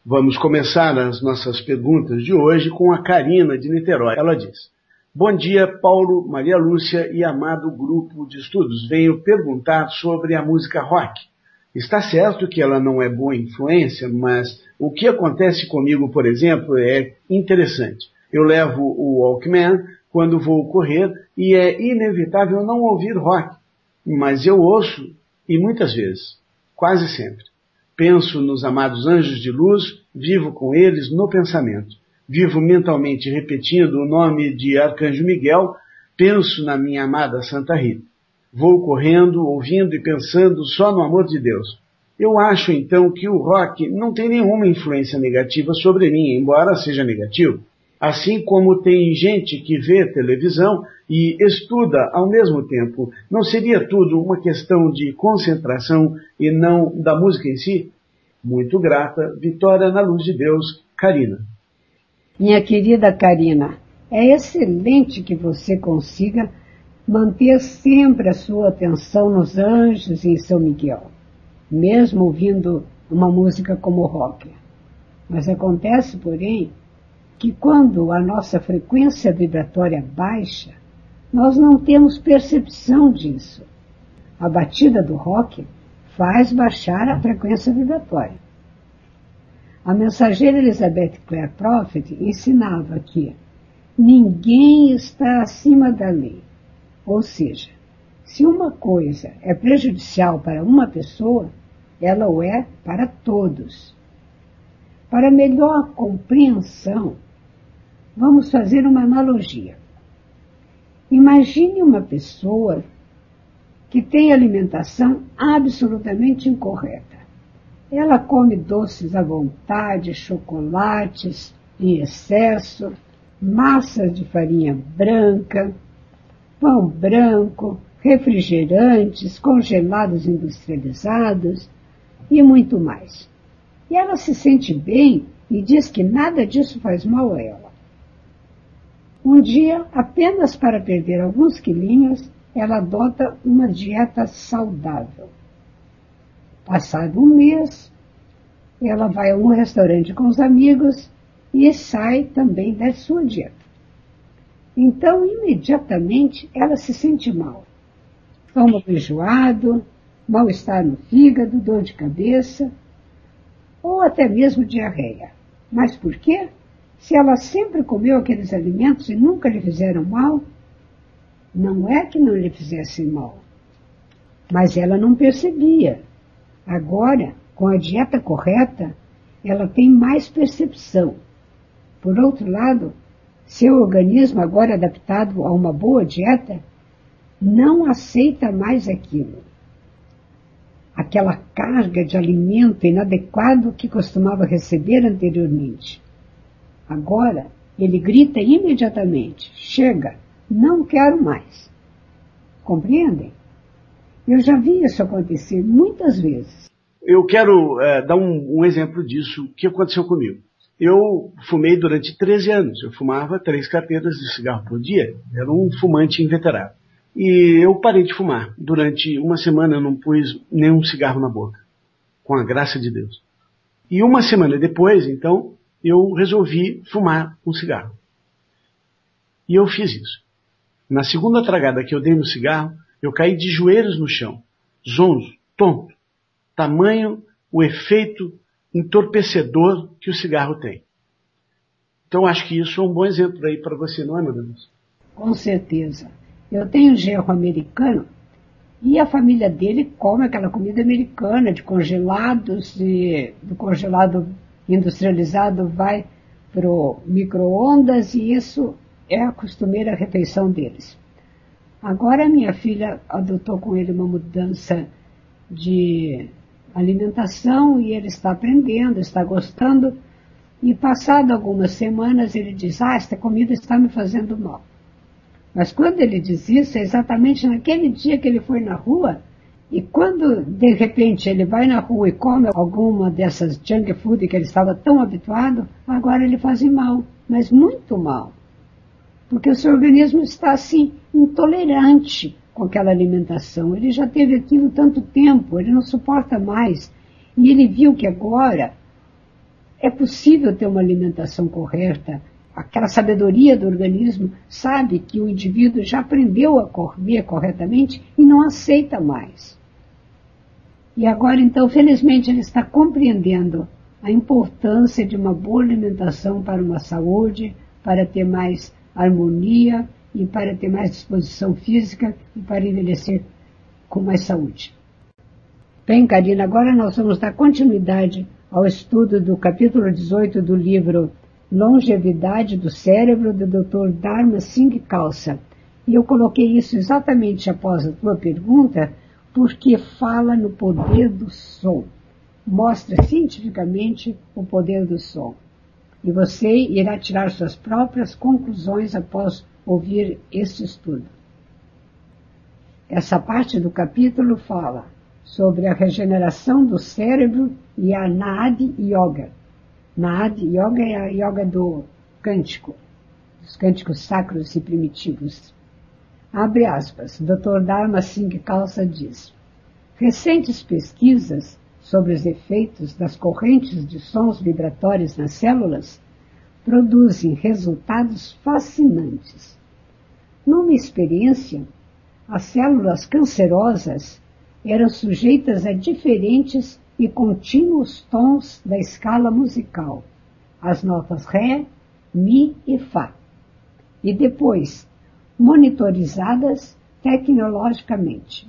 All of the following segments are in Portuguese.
Vamos começar as nossas perguntas de hoje com a Karina de Niterói. Ela diz: bom dia, Paulo, Maria Lúcia e amado grupo de estudos. Venho perguntar sobre a música rock. Está certo que ela não é boa influência, mas o que acontece comigo, por exemplo, é interessante. Eu levo o Walkman quando vou correr e é inevitável não ouvir rock, mas eu ouço e muitas vezes, quase sempre. Penso nos amados anjos de luz, vivo com eles no pensamento. Vivo mentalmente repetindo o nome de Arcanjo Miguel, penso na minha amada Santa Rita. Vou correndo, ouvindo e pensando só no amor de Deus. Eu acho então que o rock não tem nenhuma influência negativa sobre mim, embora seja negativo. Assim como tem gente que vê televisão e estuda ao mesmo tempo. Não seria tudo uma questão de concentração e não da música em si? Muito grata, Vitória na Luz de Deus, Karina. Minha querida Karina, é excelente que você consiga manter sempre a sua atenção nos anjos e em São Miguel, mesmo ouvindo uma música como rock. Mas acontece, porém, que quando a nossa frequência vibratória baixa, nós não temos percepção disso. A batida do rock faz baixar a frequência vibratória. A mensageira Elizabeth Clare Prophet ensinava que ninguém está acima da lei. Ou seja, se uma coisa é prejudicial para uma pessoa, ela o é para todos. Para melhor compreensão, vamos fazer uma analogia. Imagine uma pessoa que tem alimentação absolutamente incorreta. Ela come doces à vontade, chocolates em excesso, massas de farinha branca, pão branco, refrigerantes, congelados industrializados e muito mais. E ela se sente bem e diz que nada disso faz mal a ela. Um dia, apenas para perder alguns quilinhos, ela adota uma dieta saudável. Passado um mês, ela vai a um restaurante com os amigos e sai também da sua dieta. Então, imediatamente, ela se sente mal. Estômago enjoado, mal-estar no fígado, dor de cabeça, ou até mesmo diarreia. Mas por quê? Se ela sempre comeu aqueles alimentos e nunca lhe fizeram mal, não é que não lhe fizessem mal, mas ela não percebia. Agora, com a dieta correta, ela tem mais percepção. Por outro lado, seu organismo, agora adaptado a uma boa dieta, não aceita mais aquilo. Aquela carga de alimento inadequado que costumava receber anteriormente. Agora, ele grita imediatamente: chega, não quero mais. Compreendem? Eu já vi isso acontecer muitas vezes. Eu quero dar um exemplo disso que aconteceu comigo. Eu fumei durante 13 anos. Eu fumava 3 carteiras de cigarro por dia. Era um fumante inveterado. E eu parei de fumar. Durante uma semana eu não pus nenhum cigarro na boca. Com a graça de Deus. E uma semana depois, então, eu resolvi fumar um cigarro. E eu fiz isso. Na segunda tragada que eu dei no cigarro, eu caí de joelhos no chão. Zonzo, tonto. Tamanho o efeito entorpecedor que o cigarro tem. Então acho que isso é um bom exemplo aí para você, não é, meu Deus? Com certeza. Eu tenho um genro americano e a família dele come aquela comida americana de congelados, e do congelado industrializado vai para o micro-ondas e isso é a costumeira refeição deles. Agora minha filha adotou com ele uma mudança de alimentação e ele está aprendendo, está gostando e passado algumas semanas ele diz: esta comida está me fazendo mal. Mas quando ele diz isso, é exatamente naquele dia que ele foi na rua, e quando de repente ele vai na rua e come alguma dessas junk food que ele estava tão habituado, agora ele faz mal, mas muito mal. Porque o seu organismo está assim, intolerante com aquela alimentação. Ele já teve aquilo tanto tempo, ele não suporta mais. E ele viu que agora é possível ter uma alimentação correta. Aquela sabedoria do organismo sabe que o indivíduo já aprendeu a comer corretamente e não aceita mais. E agora, então, felizmente, ele está compreendendo a importância de uma boa alimentação para uma saúde, para ter mais harmonia e para ter mais disposição física e para envelhecer com mais saúde. Bem, Karina, agora nós vamos dar continuidade ao estudo do capítulo 18 do livro Longevidade do Cérebro, do Dr. Dharma Singh Khalsa. E eu coloquei isso exatamente após a tua pergunta, porque fala no poder do som. Mostra cientificamente o poder do som. E você irá tirar suas próprias conclusões após ouvir este estudo. Essa parte do capítulo fala sobre a regeneração do cérebro e a Nadi Yoga. Nadi Yoga é a yoga do cântico, dos cânticos sacros e primitivos. Abre aspas, Dr. Dharma Singh Khalsa diz: recentes pesquisas sobre os efeitos das correntes de sons vibratórios nas células produzem resultados fascinantes. Numa experiência, as células cancerosas eram sujeitas a diferentes e contínuos tons da escala musical, as notas Ré, Mi e Fá, e depois monitorizadas tecnologicamente.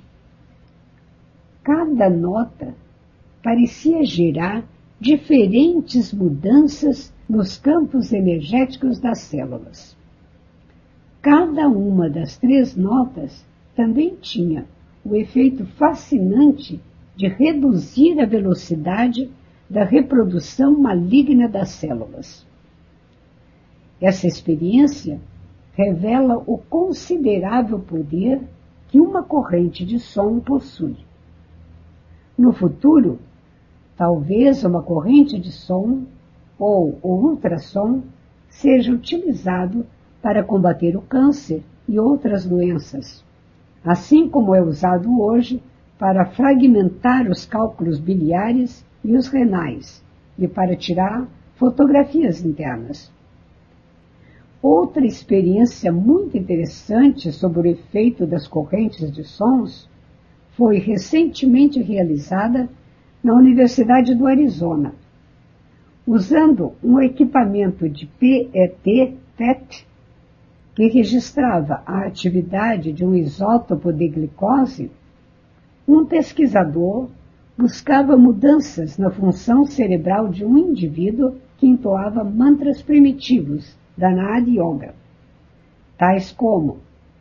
Cada nota parecia gerar diferentes mudanças nos campos energéticos das células. Cada uma das 3 notas também tinha o efeito fascinante de reduzir a velocidade da reprodução maligna das células. Essa experiência revela o considerável poder que uma corrente de som possui. No futuro, talvez uma corrente de som ou o ultrassom seja utilizado para combater o câncer e outras doenças, assim como é usado hoje para fragmentar os cálculos biliares e os renais e para tirar fotografias internas. Outra experiência muito interessante sobre o efeito das correntes de sons foi recentemente realizada na Universidade do Arizona. Usando um equipamento de PET, que registrava a atividade de um isótopo de glicose, um pesquisador buscava mudanças na função cerebral de um indivíduo que entoava mantras primitivos da Nadi Yoga, tais como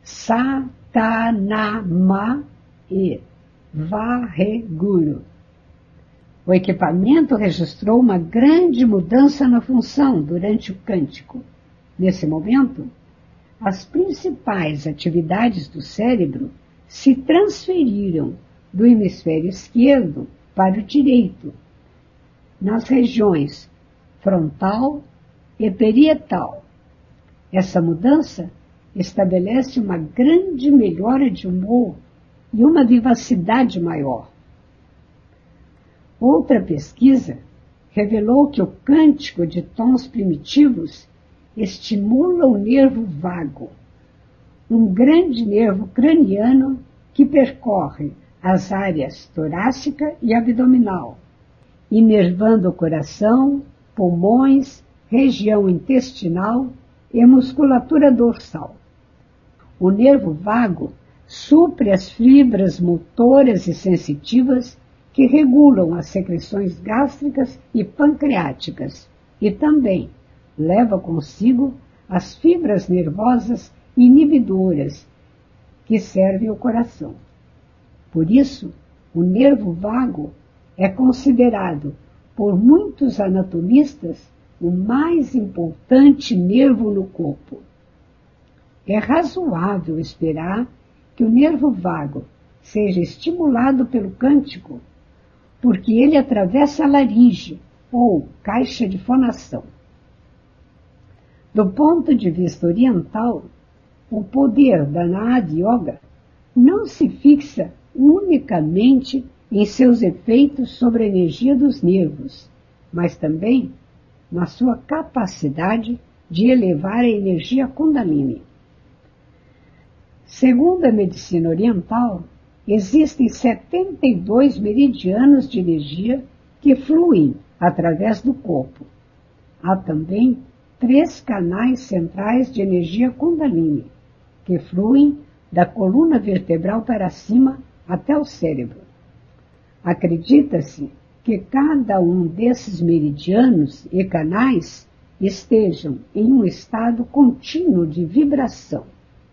Satanama e Vaheguru. O equipamento registrou uma grande mudança na função durante o cântico. Nesse momento, as principais atividades do cérebro se transferiram do hemisfério esquerdo para o direito, nas regiões frontal e parietal. Essa mudança estabelece uma grande melhora de humor e uma vivacidade maior. Outra pesquisa revelou que o cântico de tons primitivos estimula o nervo vago, um grande nervo craniano que percorre as áreas torácica e abdominal, inervando o coração, pulmões, região intestinal e musculatura dorsal. O nervo vago supre as fibras motoras e sensitivas que regulam as secreções gástricas e pancreáticas e também leva consigo as fibras nervosas inibidoras que servem ao coração. Por isso, o nervo vago é considerado por muitos anatomistas o mais importante nervo no corpo. É razoável esperar que o nervo vago seja estimulado pelo cântico, porque ele atravessa a laringe, ou caixa de fonação. Do ponto de vista oriental, o poder da Nadi Yoga não se fixa unicamente em seus efeitos sobre a energia dos nervos, mas também na sua capacidade de elevar a energia Kundalini. Segundo a medicina oriental, existem 72 meridianos de energia que fluem através do corpo. Há também 3 canais centrais de energia Kundalini, que fluem da coluna vertebral para cima até o cérebro. Acredita-se que cada um desses meridianos e canais estejam em um estado contínuo de vibração.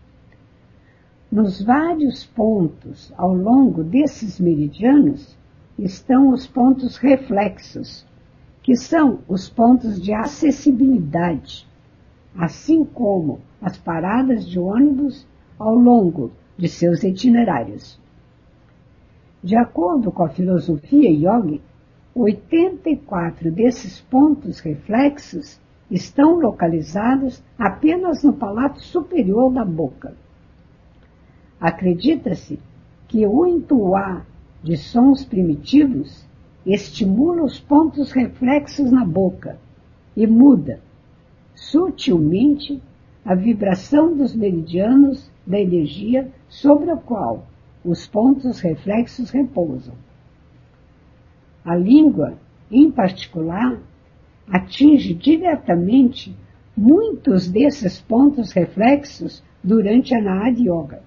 Nos vários pontos ao longo desses meridianos estão os pontos reflexos, que são os pontos de acessibilidade, assim como as paradas de ônibus ao longo de seus itinerários. De acordo com a filosofia yogi, 84 desses pontos reflexos estão localizados apenas no palato superior da boca. Acredita-se que o entoar de sons primitivos estimula os pontos reflexos na boca e muda, sutilmente, a vibração dos meridianos da energia sobre a qual os pontos reflexos repousam. A língua, em particular, atinge diretamente muitos desses pontos reflexos durante a Nahada Yoga.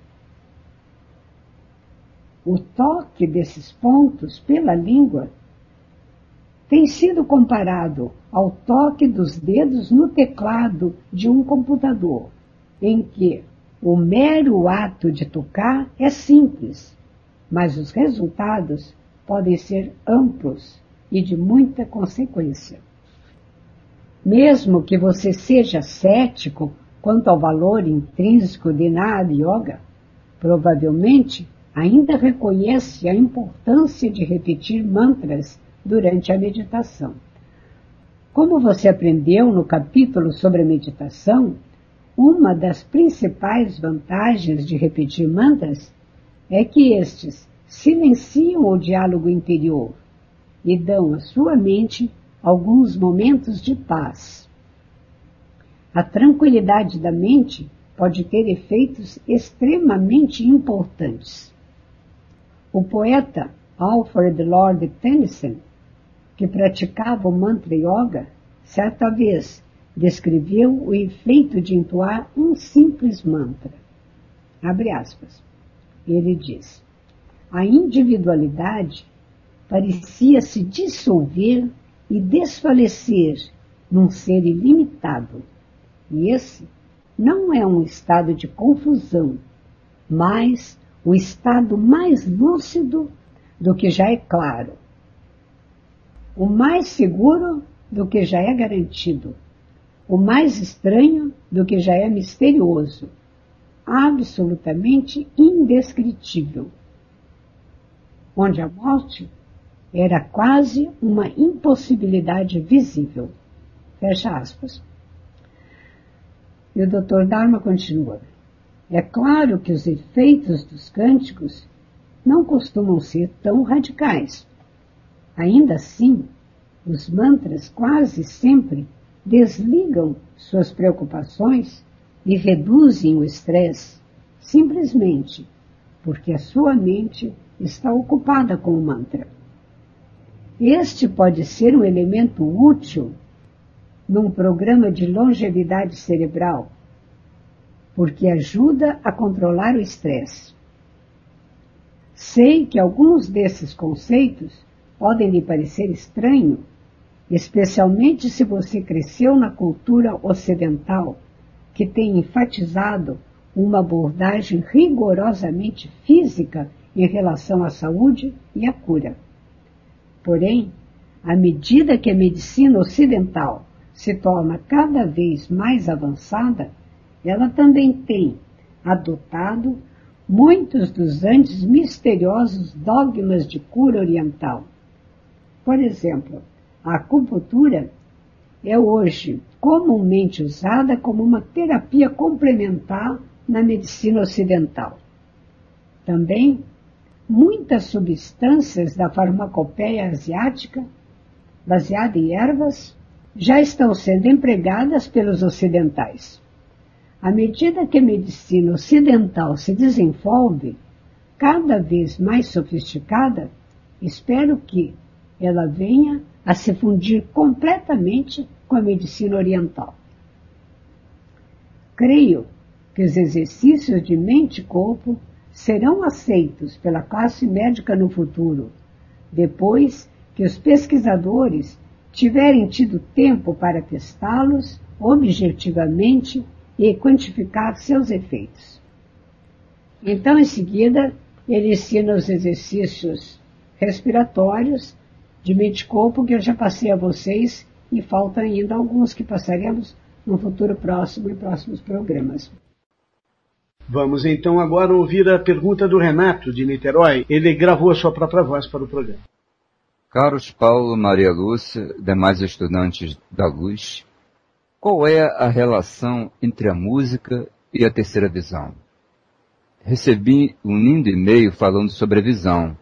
O toque desses pontos pela língua tem sido comparado ao toque dos dedos no teclado de um computador, em que o mero ato de tocar é simples, mas os resultados podem ser amplos e de muita consequência. Mesmo que você seja cético quanto ao valor intrínseco de Nahada Yoga, provavelmente ainda reconhece a importância de repetir mantras durante a meditação. Como você aprendeu no capítulo sobre a meditação, uma das principais vantagens de repetir mantras é que estes silenciam o diálogo interior e dão à sua mente alguns momentos de paz. A tranquilidade da mente pode ter efeitos extremamente importantes. O poeta Alfred Lord Tennyson, que praticava o mantra yoga, certa vez descreveu o efeito de entoar um simples mantra. Abre aspas. Ele diz: a individualidade parecia se dissolver e desfalecer num ser ilimitado. E esse não é um estado de confusão, mas o estado mais lúcido do que já é claro, o mais seguro do que já é garantido, o mais estranho do que já é misterioso, absolutamente indescritível, onde a morte era quase uma impossibilidade visível. Fecha aspas. E o Dr. Dharma continua. É claro que os efeitos dos cânticos não costumam ser tão radicais. Ainda assim, os mantras quase sempre desligam suas preocupações e reduzem o estresse, simplesmente porque a sua mente está ocupada com o mantra. Este pode ser um elemento útil num programa de longevidade cerebral, porque ajuda a controlar o estresse. Sei que alguns desses conceitos podem lhe parecer estranhos, especialmente se você cresceu na cultura ocidental, que tem enfatizado uma abordagem rigorosamente física em relação à saúde e à cura. Porém, à medida que a medicina ocidental se torna cada vez mais avançada, ela também tem adotado muitos dos antes misteriosos dogmas de cura oriental. Por exemplo, a acupuntura é hoje comumente usada como uma terapia complementar na medicina ocidental. Também, muitas substâncias da farmacopeia asiática, baseada em ervas, já estão sendo empregadas pelos ocidentais. À medida que a medicina ocidental se desenvolve, cada vez mais sofisticada, espero que ela venha a se fundir completamente com a medicina oriental. Creio que os exercícios de mente e corpo serão aceitos pela classe médica no futuro, depois que os pesquisadores tiverem tido tempo para testá-los objetivamente e quantificar seus efeitos. Então, em seguida, ele ensina os exercícios respiratórios de mente e corpo que eu já passei a vocês e faltam ainda alguns que passaremos no futuro próximo e próximos programas. Vamos então agora ouvir a pergunta do Renato, de Niterói. Ele gravou a sua própria voz para o programa. Caros Paulo, Maria Lúcia, demais estudantes da Luz, qual é a relação entre a música e a terceira visão? Recebi um lindo e-mail falando sobre a visão.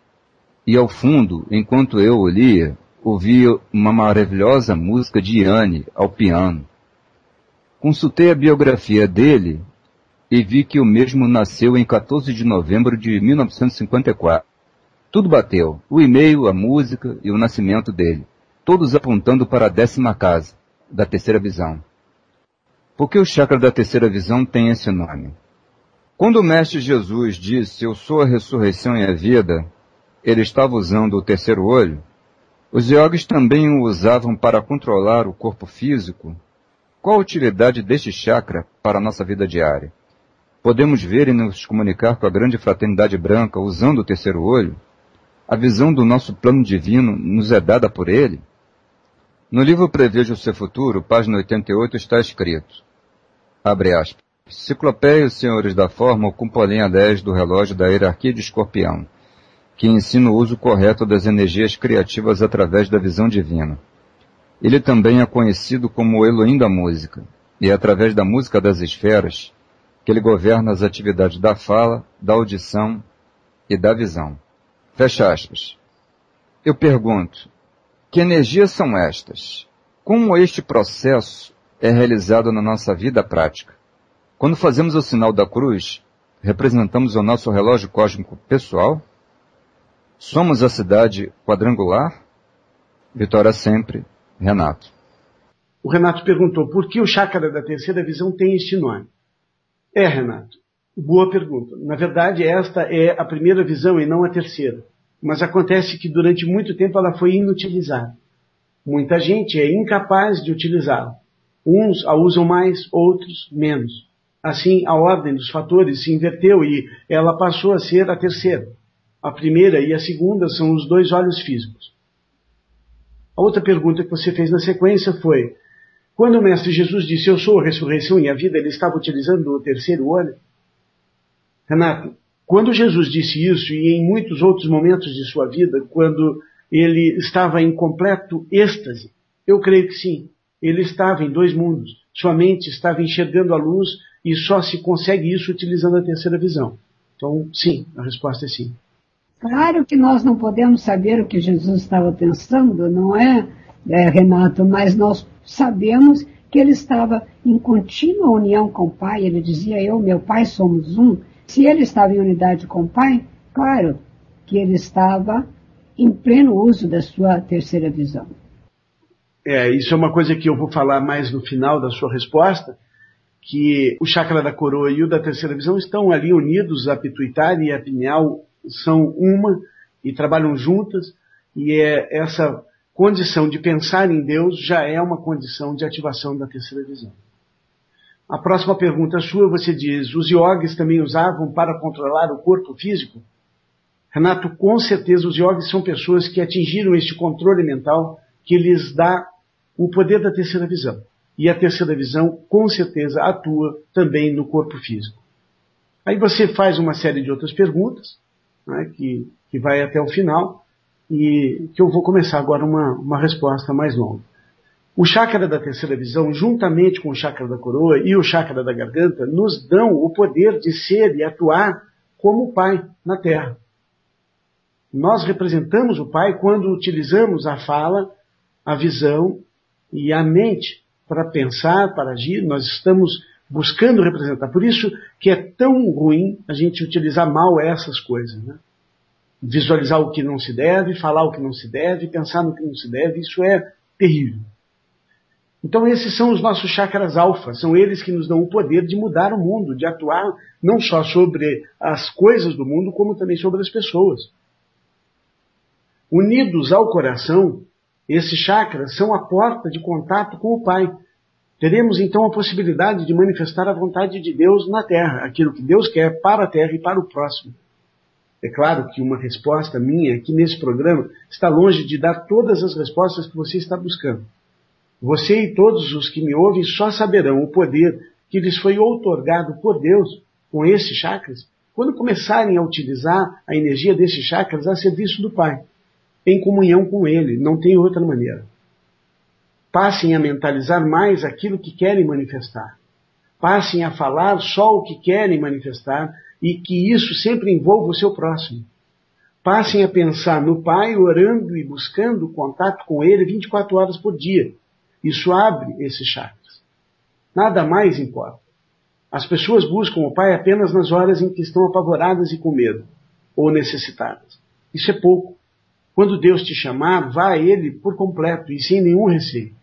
E ao fundo, enquanto eu o lia, ouvi uma maravilhosa música de Yanni ao piano. Consultei a biografia dele e vi que o mesmo nasceu em 14 de novembro de 1954. Tudo bateu, o e-mail, a música e o nascimento dele, todos apontando para a 10ª casa, da terceira visão. Por que o chakra da terceira visão tem esse nome? Quando o Mestre Jesus disse, eu sou a ressurreição e a vida, ele estava usando o terceiro olho. Os yogis também o usavam para controlar o corpo físico. Qual a utilidade deste chakra para a nossa vida diária? Podemos ver e nos comunicar com a grande fraternidade branca usando o terceiro olho? A visão do nosso plano divino nos é dada por ele? No livro Preveja o Seu Futuro, página 88, está escrito, abre aspas, Ciclopeia os senhores da forma ocupa a linha 10 do relógio da hierarquia de Escorpião, que ensina o uso correto das energias criativas através da visão divina. Ele também é conhecido como o Elohim da música, e é através da música das esferas que ele governa as atividades da fala, da audição e da visão. Fecha aspas. Eu pergunto, que energias são estas? Como este processo é realizado na nossa vida prática? Quando fazemos o sinal da cruz, representamos o nosso relógio cósmico pessoal? Somos a cidade quadrangular? Vitória sempre, Renato. O Renato perguntou por que o chakra da terceira visão tem este nome. Renato, boa pergunta. Na verdade, esta é a primeira visão e não a terceira. Mas acontece que durante muito tempo ela foi inutilizada. Muita gente é incapaz de utilizá-la. Uns a usam mais, outros menos. Assim, a ordem dos fatores se inverteu e ela passou a ser a terceira. A primeira e a segunda são os dois olhos físicos. A outra pergunta que você fez na sequência foi, quando o Mestre Jesus disse, eu sou a ressurreição e a vida, ele estava utilizando o terceiro olho? Renato, quando Jesus disse isso, e em muitos outros momentos de sua vida, quando ele estava em completo êxtase, eu creio que sim, ele estava em dois mundos. Sua mente estava enxergando a luz e só se consegue isso utilizando a terceira visão. Então, sim, a resposta é sim. Claro que nós não podemos saber o que Jesus estava pensando, não é, Renato? Mas nós sabemos que ele estava em contínua união com o Pai. Ele dizia, eu e meu Pai somos um. Se ele estava em unidade com o Pai, claro que ele estava em pleno uso da sua terceira visão. Isso é uma coisa que eu vou falar mais no final da sua resposta, que o chakra da coroa e o da terceira visão estão ali unidos, a pituitária e a pineal são uma e trabalham juntas, e essa condição de pensar em Deus já é uma condição de ativação da terceira visão. A próxima pergunta sua, você diz, os yogis também usavam para controlar o corpo físico? Renato, com certeza os yogis são pessoas que atingiram este controle mental que lhes dá o poder da terceira visão. E a terceira visão, com certeza, atua também no corpo físico. Aí você faz uma série de outras perguntas, né, que vai até o final, e que eu vou começar agora uma resposta mais longa. O chakra da terceira visão, juntamente com o chakra da coroa e o chakra da garganta, nos dão o poder de ser e atuar como o Pai na Terra. Nós representamos o Pai quando utilizamos a fala, a visão, e a mente para pensar, para agir, nós estamos buscando representar. Por isso que é tão ruim a gente utilizar mal essas coisas, né? Visualizar o que não se deve, falar o que não se deve, pensar no que não se deve, isso é terrível. Então esses são os nossos chakras alfa, são eles que nos dão o poder de mudar o mundo, de atuar não só sobre as coisas do mundo, como também sobre as pessoas. Unidos ao coração, esses chakras são a porta de contato com o Pai. Teremos então a possibilidade de manifestar a vontade de Deus na Terra, aquilo que Deus quer para a Terra e para o próximo. É claro que uma resposta minha aqui nesse programa está longe de dar todas as respostas que você está buscando. Você e todos os que me ouvem só saberão o poder que lhes foi outorgado por Deus com esses chakras quando começarem a utilizar a energia desses chakras a serviço do Pai, em comunhão com Ele, não tem outra maneira. Passem a mentalizar mais aquilo que querem manifestar. Passem a falar só o que querem manifestar e que isso sempre envolva o seu próximo. Passem a pensar no Pai, orando e buscando contato com Ele 24 horas por dia. Isso abre esses chakras. Nada mais importa. As pessoas buscam o Pai apenas nas horas em que estão apavoradas e com medo, ou necessitadas. Isso é pouco. Quando Deus te chamar, vá a Ele por completo e sem nenhum receio.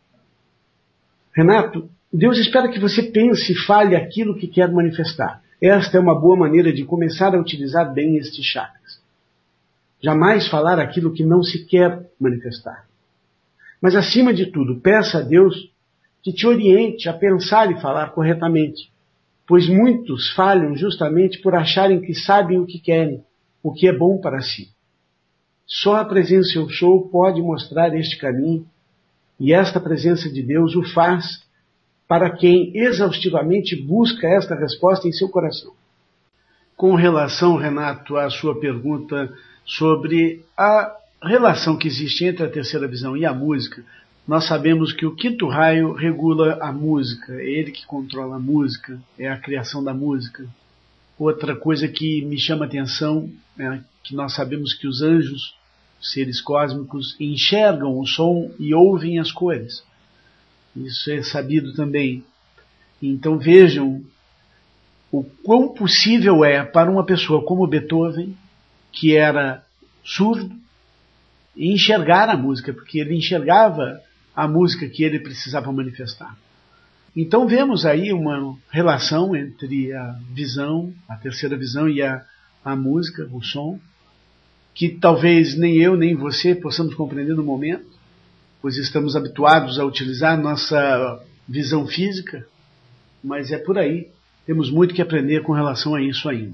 Renato, Deus espera que você pense e fale aquilo que quer manifestar. Esta é uma boa maneira de começar a utilizar bem estes chakras. Jamais falar aquilo que não se quer manifestar. Mas, acima de tudo, peça a Deus que te oriente a pensar e falar corretamente, pois muitos falham justamente por acharem que sabem o que querem, o que é bom para si. Só a presença Eu Sou pode mostrar este caminho, e esta presença de Deus o faz para quem exaustivamente busca esta resposta em seu coração. Com relação, Renato, à sua pergunta sobre a relação que existe entre a terceira visão e a música, nós sabemos que o quinto raio regula a música, é ele que controla a música, é a criação da música. Outra coisa que me chama a atenção é que nós sabemos que os anjos, seres cósmicos, enxergam o som e ouvem as cores. Isso é sabido também. Então vejam o quão possível é para uma pessoa como Beethoven, que era surdo, enxergar a música, porque ele enxergava a música que ele precisava manifestar. Então vemos aí uma relação entre a visão, a terceira visão e a música, o som, que talvez nem eu nem você possamos compreender no momento, pois estamos habituados a utilizar nossa visão física, mas é por aí. Temos muito que aprender com relação a isso ainda.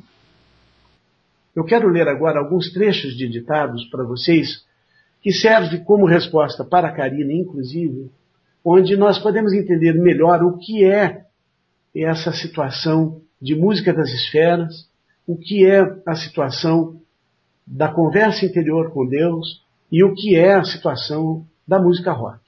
Eu quero ler agora alguns trechos de ditados para vocês, que serve como resposta para a Karina, inclusive, onde nós podemos entender melhor o que é essa situação de música das esferas, o que é a situação da conversa interior com Deus e o que é a situação da música rock.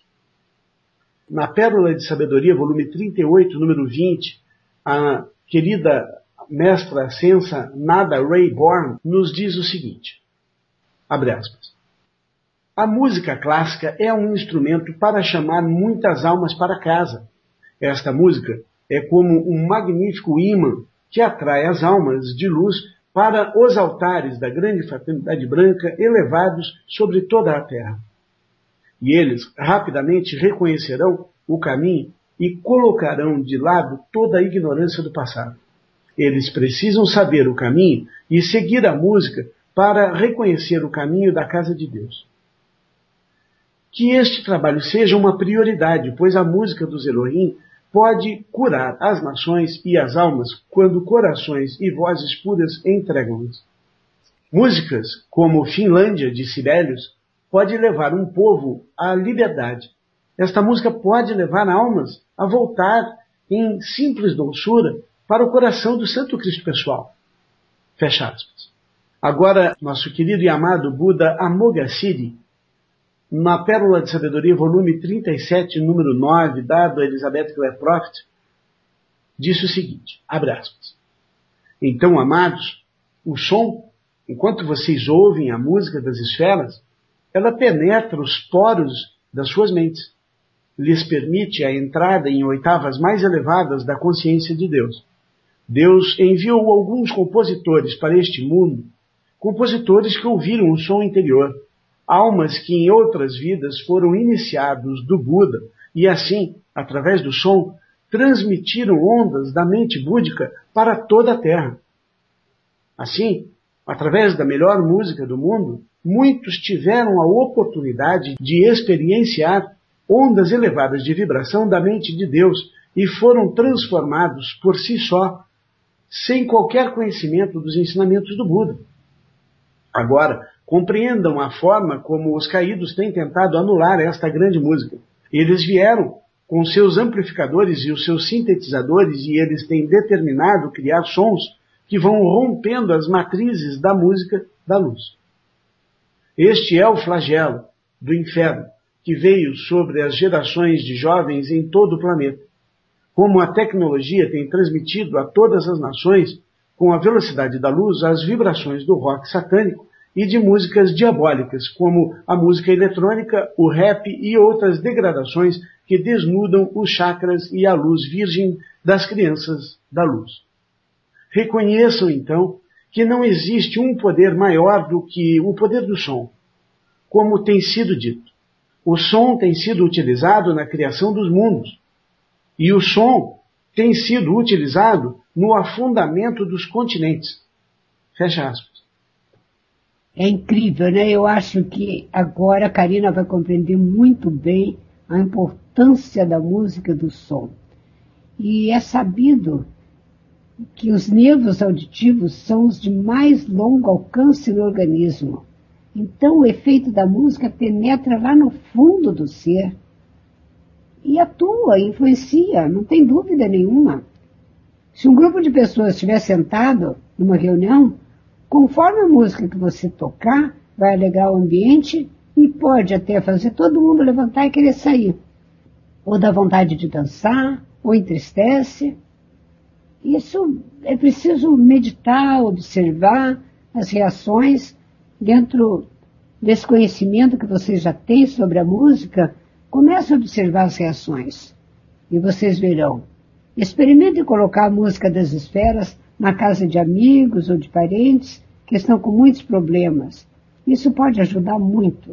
Na Pérola de Sabedoria, volume 38, número 20, a querida mestra ascensa Nada Rayborn nos diz o seguinte, abre aspas, a música clássica é um instrumento para chamar muitas almas para casa. Esta música é como um magnífico ímã que atrai as almas de luz para os altares da grande fraternidade branca elevados sobre toda a terra. E eles rapidamente reconhecerão o caminho e colocarão de lado toda a ignorância do passado. Eles precisam saber o caminho e seguir a música para reconhecer o caminho da casa de Deus. Que este trabalho seja uma prioridade, pois a música dos Elohim pode curar as nações e as almas quando corações e vozes puras entregam-nas. Músicas como Finlândia, de Sibelius, pode levar um povo à liberdade. Esta música pode levar almas a voltar em simples doçura para o coração do Santo Cristo pessoal. Fecha aspas. Agora, nosso querido e amado Buda Amoghasiddhi, na Pérola de Sabedoria, volume 37, número 9, dado a Elizabeth Clare Prophet, disse o seguinte, abre aspas, então, amados, o som, enquanto vocês ouvem a música das esferas, ela penetra os poros das suas mentes. lhes permite a entrada em oitavas mais elevadas da consciência de Deus. Deus enviou alguns compositores para este mundo, compositores que ouviram o som interior, almas que em outras vidas foram iniciados do Buda e assim, através do som, transmitiram ondas da mente búdica para toda a Terra. Assim, através da melhor música do mundo, muitos tiveram a oportunidade de experienciar ondas elevadas de vibração da mente de Deus e foram transformados por si só, sem qualquer conhecimento dos ensinamentos do Buda. Agora, compreendam a forma como os caídos têm tentado anular esta grande música. Eles vieram com seus amplificadores e os seus sintetizadores e eles têm determinado criar sons que vão rompendo as matrizes da música da luz. Este é o flagelo do inferno que veio sobre as gerações de jovens em todo o planeta. Como a tecnologia tem transmitido a todas as nações, com a velocidade da luz, as vibrações do rock satânico e de músicas diabólicas, como a música eletrônica, o rap e outras degradações que desnudam os chakras e a luz virgem das crianças da luz. Reconheçam, então, que não existe um poder maior do que o poder do som, como tem sido dito. O som tem sido utilizado na criação dos mundos, e o som tem sido utilizado no afundamento dos continentes. Fecha aspas. É incrível, né? Eu acho que agora a Karina vai compreender muito bem a importância da música e do som. E é sabido que os nervos auditivos são os de mais longo alcance no organismo. Então o efeito da música penetra lá no fundo do ser e atua, influencia, não tem dúvida nenhuma. Se um grupo de pessoas estiver sentado numa reunião, conforme a música que você tocar, vai alegrar o ambiente e pode até fazer todo mundo levantar e querer sair. Ou dá vontade de dançar, ou entristece. Isso é preciso meditar, observar as reações dentro desse conhecimento que vocês já têm sobre a música. Comece a observar as reações e vocês verão. Experimentem colocar a música das esferas na casa de amigos ou de parentes que estão com muitos problemas. Isso pode ajudar muito.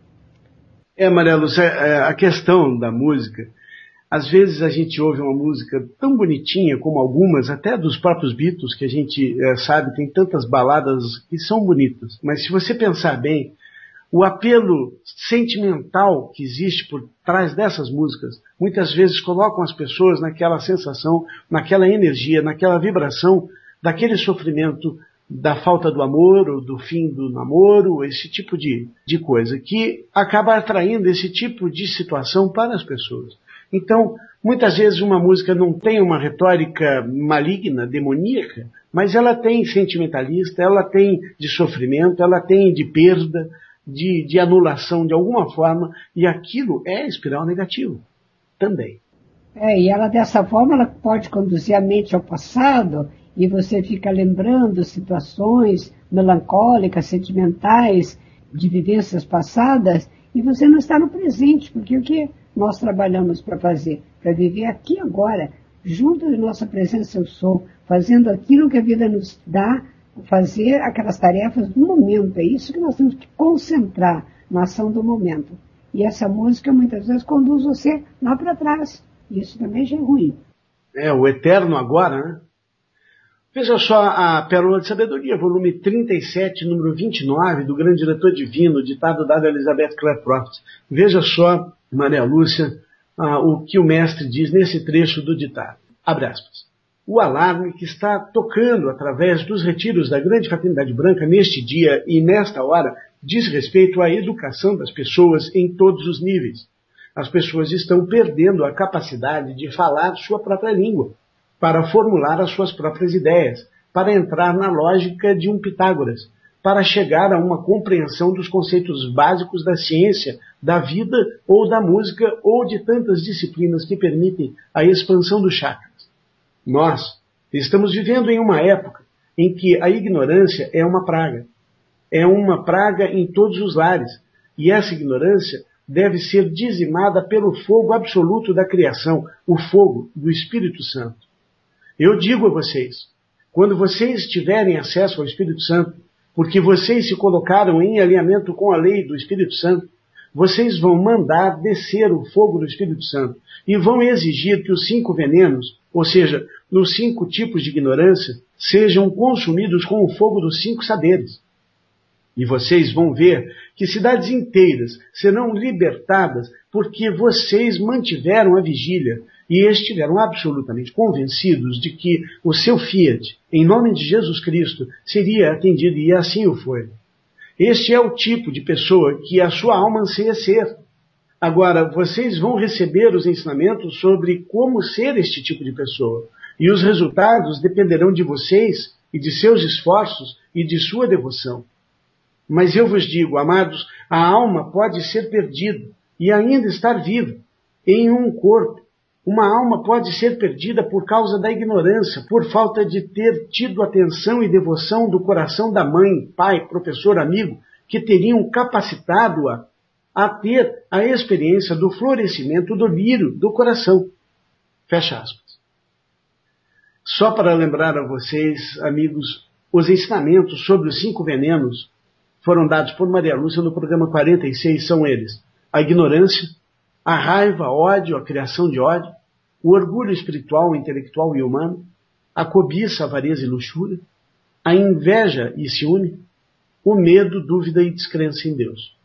Maria Lúcia, a questão da música, às vezes a gente ouve uma música tão bonitinha como algumas, até dos próprios Beatles, que a gente sabe, tem tantas baladas que são bonitas. Mas se você pensar bem, o apelo sentimental que existe por trás dessas músicas, muitas vezes colocam as pessoas naquela sensação, naquela energia, naquela vibração, daquele sofrimento da falta do amor, ou do fim do namoro, esse tipo de coisa, que acaba atraindo esse tipo de situação para as pessoas. Então, muitas vezes uma música não tem uma retórica maligna, demoníaca, mas ela tem sentimentalista, ela tem de sofrimento, ela tem de perda, de anulação de alguma forma, e aquilo é espiral negativa também. E ela dessa forma ela pode conduzir a mente ao passado e você fica lembrando situações melancólicas, sentimentais, de vivências passadas, e você não está no presente, porque o que nós trabalhamos para fazer? Para viver aqui agora, junto de nossa presença eu sou, fazendo aquilo que a vida nos dá, fazer aquelas tarefas do momento. É isso que nós temos que concentrar na ação do momento. E essa música muitas vezes conduz você lá para trás. Isso também já é ruim. O eterno agora, né? Veja só a Pérola de Sabedoria, volume 37, número 29, do grande diretor divino, ditado dado a Elizabeth Clare Croft. Veja só, Maria Lúcia, o que o mestre diz nesse trecho do ditado. Abre aspas. O alarme que está tocando através dos retiros da Grande Fraternidade Branca neste dia e nesta hora diz respeito à educação das pessoas em todos os níveis. As pessoas estão perdendo a capacidade de falar sua própria língua, para formular as suas próprias ideias, para entrar na lógica de um Pitágoras, para chegar a uma compreensão dos conceitos básicos da ciência, da vida ou da música ou de tantas disciplinas que permitem a expansão dos chakras. Nós estamos vivendo em uma época em que a ignorância é uma praga. É uma praga em todos os lares. E essa ignorância deve ser dizimada pelo fogo absoluto da criação, o fogo do Espírito Santo. Eu digo a vocês, quando vocês tiverem acesso ao Espírito Santo, porque vocês se colocaram em alinhamento com a lei do Espírito Santo, vocês vão mandar descer o fogo do Espírito Santo e vão exigir que os 5 venenos, ou seja, os 5 tipos de ignorância, sejam consumidos com o fogo dos 5 saberes. E vocês vão ver que cidades inteiras serão libertadas porque vocês mantiveram a vigília e estiveram absolutamente convencidos de que o seu fiat, em nome de Jesus Cristo, seria atendido, e assim o foi. Este é o tipo de pessoa que a sua alma anseia ser. Agora, vocês vão receber os ensinamentos sobre como ser este tipo de pessoa, e os resultados dependerão de vocês e de seus esforços e de sua devoção. Mas eu vos digo, amados, a alma pode ser perdida e ainda estar viva em um corpo. Uma alma pode ser perdida por causa da ignorância, por falta de ter tido atenção e devoção do coração da mãe, pai, professor, amigo, que teriam capacitado-a a ter a experiência do florescimento do lírio do coração. Fecha aspas. Só para lembrar a vocês, amigos, os ensinamentos sobre os 5 venenos foram dados por Maria Lúcia no programa 46, são eles: a ignorância, a raiva, ódio, a criação de ódio, o orgulho espiritual, intelectual e humano, a cobiça, avareza e luxúria, a inveja e ciúme, o medo, dúvida e descrença em Deus.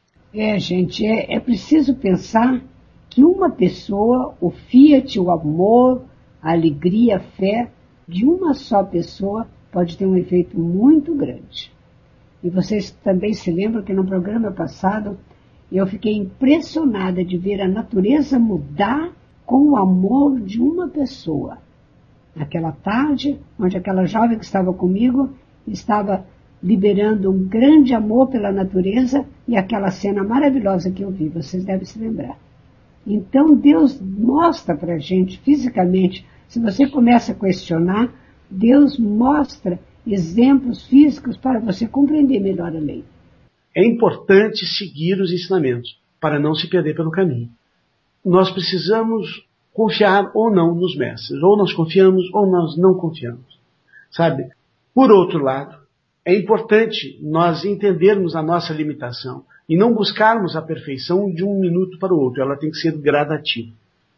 Gente, é preciso pensar que uma pessoa, o fiat, o amor, a alegria, a fé, de uma só pessoa pode ter um efeito muito grande. E vocês também se lembram que no programa passado eu fiquei impressionada de ver a natureza mudar com o amor de uma pessoa. Naquela tarde, onde aquela jovem que estava comigo estava liberando um grande amor pela natureza, e aquela cena maravilhosa que eu vi, vocês devem se lembrar. Então Deus mostra para a gente fisicamente, se você começa a questionar, Deus mostra exemplos físicos para você compreender melhor a lei. É importante seguir os ensinamentos para não se perder pelo caminho. Nós precisamos confiar ou não nos mestres. Ou nós confiamos ou nós não confiamos. Sabe? Por outro lado, é importante nós entendermos a nossa limitação e não buscarmos a perfeição de um minuto para o outro. Ela tem que ser gradativa.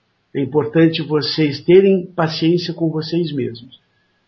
É importante vocês terem paciência com vocês mesmos,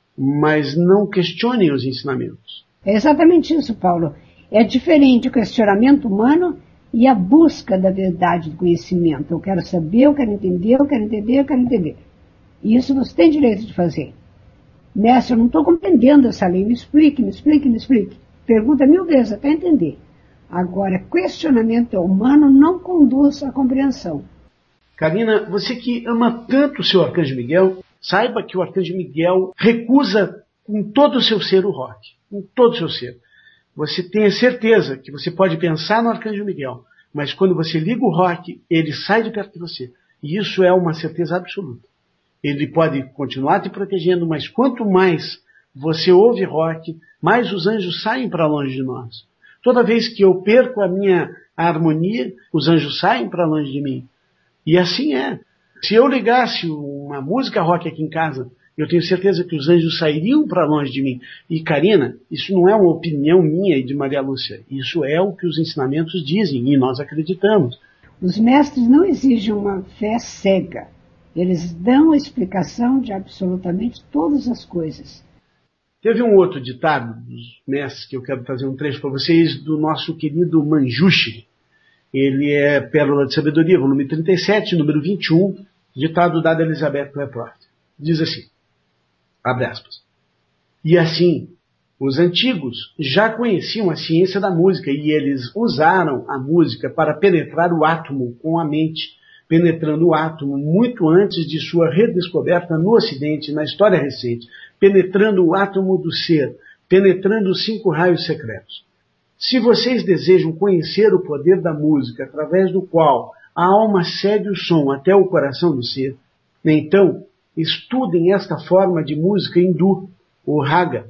mas não questionem os ensinamentos. É exatamente isso, Paulo. É diferente o questionamento humano e a busca da verdade, do conhecimento. Eu quero saber, eu quero entender, eu quero entender, eu quero entender. E isso você tem direito de fazer. Mestre, eu não estou compreendendo essa lei. Me explique, me explique, me explique. Pergunta 1000 vezes até entender. Agora, questionamento humano não conduz à compreensão. Karina, você que ama tanto o seu Arcanjo Miguel, saiba que o Arcanjo Miguel recusa com todo o seu ser o rock. Com todo o seu ser. Você tenha certeza que você pode pensar no Arcanjo Miguel, mas quando você liga o rock, ele sai de perto de você. E isso é uma certeza absoluta. Ele pode continuar te protegendo, mas quanto mais você ouve rock, mais os anjos saem para longe de nós. Toda vez que eu perco a minha harmonia, os anjos saem para longe de mim. E assim é. Se eu ligasse uma música rock aqui em casa, eu tenho certeza que os anjos sairiam para longe de mim. E, Karina, isso não é uma opinião minha e de Maria Lúcia. Isso é o que os ensinamentos dizem e nós acreditamos. Os mestres não exigem uma fé cega. Eles dão a explicação de absolutamente todas as coisas. Teve um outro ditado dos mestres que eu quero trazer um trecho para vocês, do nosso querido Manjushri. Ele é Pérola de Sabedoria, volume 37, número 21, ditado dado a Elizabeth Clapton. Diz assim, abre aspas, e assim, os antigos já conheciam a ciência da música e eles usaram a música para penetrar o átomo com a mente, penetrando o átomo muito antes de sua redescoberta no Ocidente, na história recente, penetrando o átomo do ser, penetrando os 5 raios secretos. Se vocês desejam conhecer o poder da música, através do qual a alma segue o som até o coração do ser, então estudem esta forma de música hindu, o raga,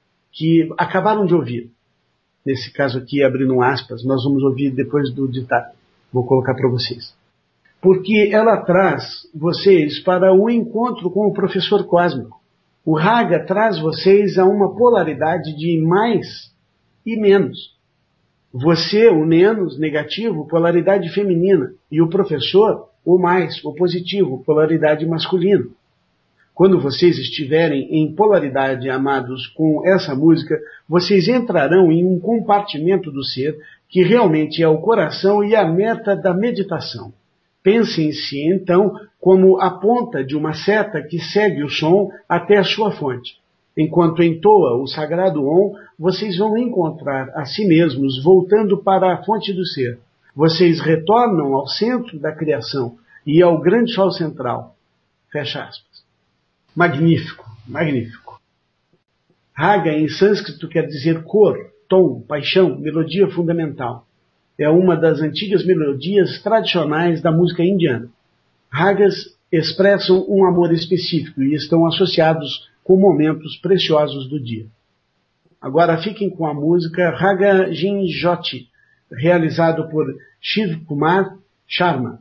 que acabaram de ouvir. Nesse caso aqui, abrindo aspas, nós vamos ouvir depois do ditado. Vou colocar para vocês. Porque ela traz vocês para o encontro com o professor cósmico. O Raga traz vocês a uma polaridade de mais e menos. Você, o menos, negativo, polaridade feminina. E o professor, o mais, o positivo, polaridade masculina. Quando vocês estiverem em polaridade, amados, com essa música, vocês entrarão em um compartimento do ser que realmente é o coração e a meta da meditação. Pense em si, então, como a ponta de uma seta que segue o som até a sua fonte. Enquanto entoa o sagrado Om, vocês vão encontrar a si mesmos voltando para a fonte do ser. Vocês retornam ao centro da criação e ao grande sol central. Fecha aspas. Magnífico, magnífico. Raga em sânscrito quer dizer cor, tom, paixão, melodia fundamental. É uma das antigas melodias tradicionais da música indiana. Ragas expressam um amor específico e estão associados com momentos preciosos do dia. Agora fiquem com a música Raga Jinjoti, realizado por Shiv Kumar Sharma.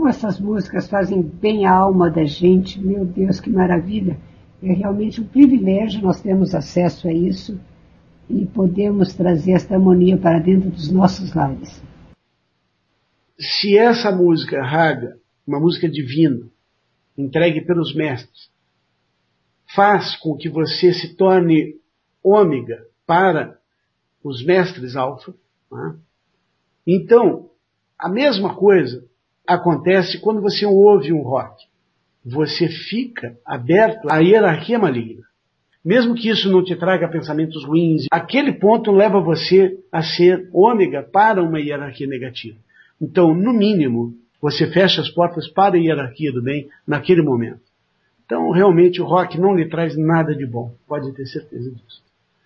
como essas músicas fazem bem à alma da gente. Meu Deus, que maravilha. É realmente um privilégio nós termos acesso a isso e podemos trazer esta harmonia para dentro dos nossos lares. Se essa música raga, uma música divina, entregue pelos mestres, faz com que você se torne ômega para os mestres alfa, né? Então, a mesma coisa acontece quando você ouve um rock. Você fica aberto à hierarquia maligna. Mesmo que isso não te traga pensamentos ruins, aquele ponto leva você a ser ômega para uma hierarquia negativa. Então, no mínimo, você fecha as portas para a hierarquia do bem naquele momento. Então, realmente, o rock não lhe traz nada de bom. Pode ter certeza disso.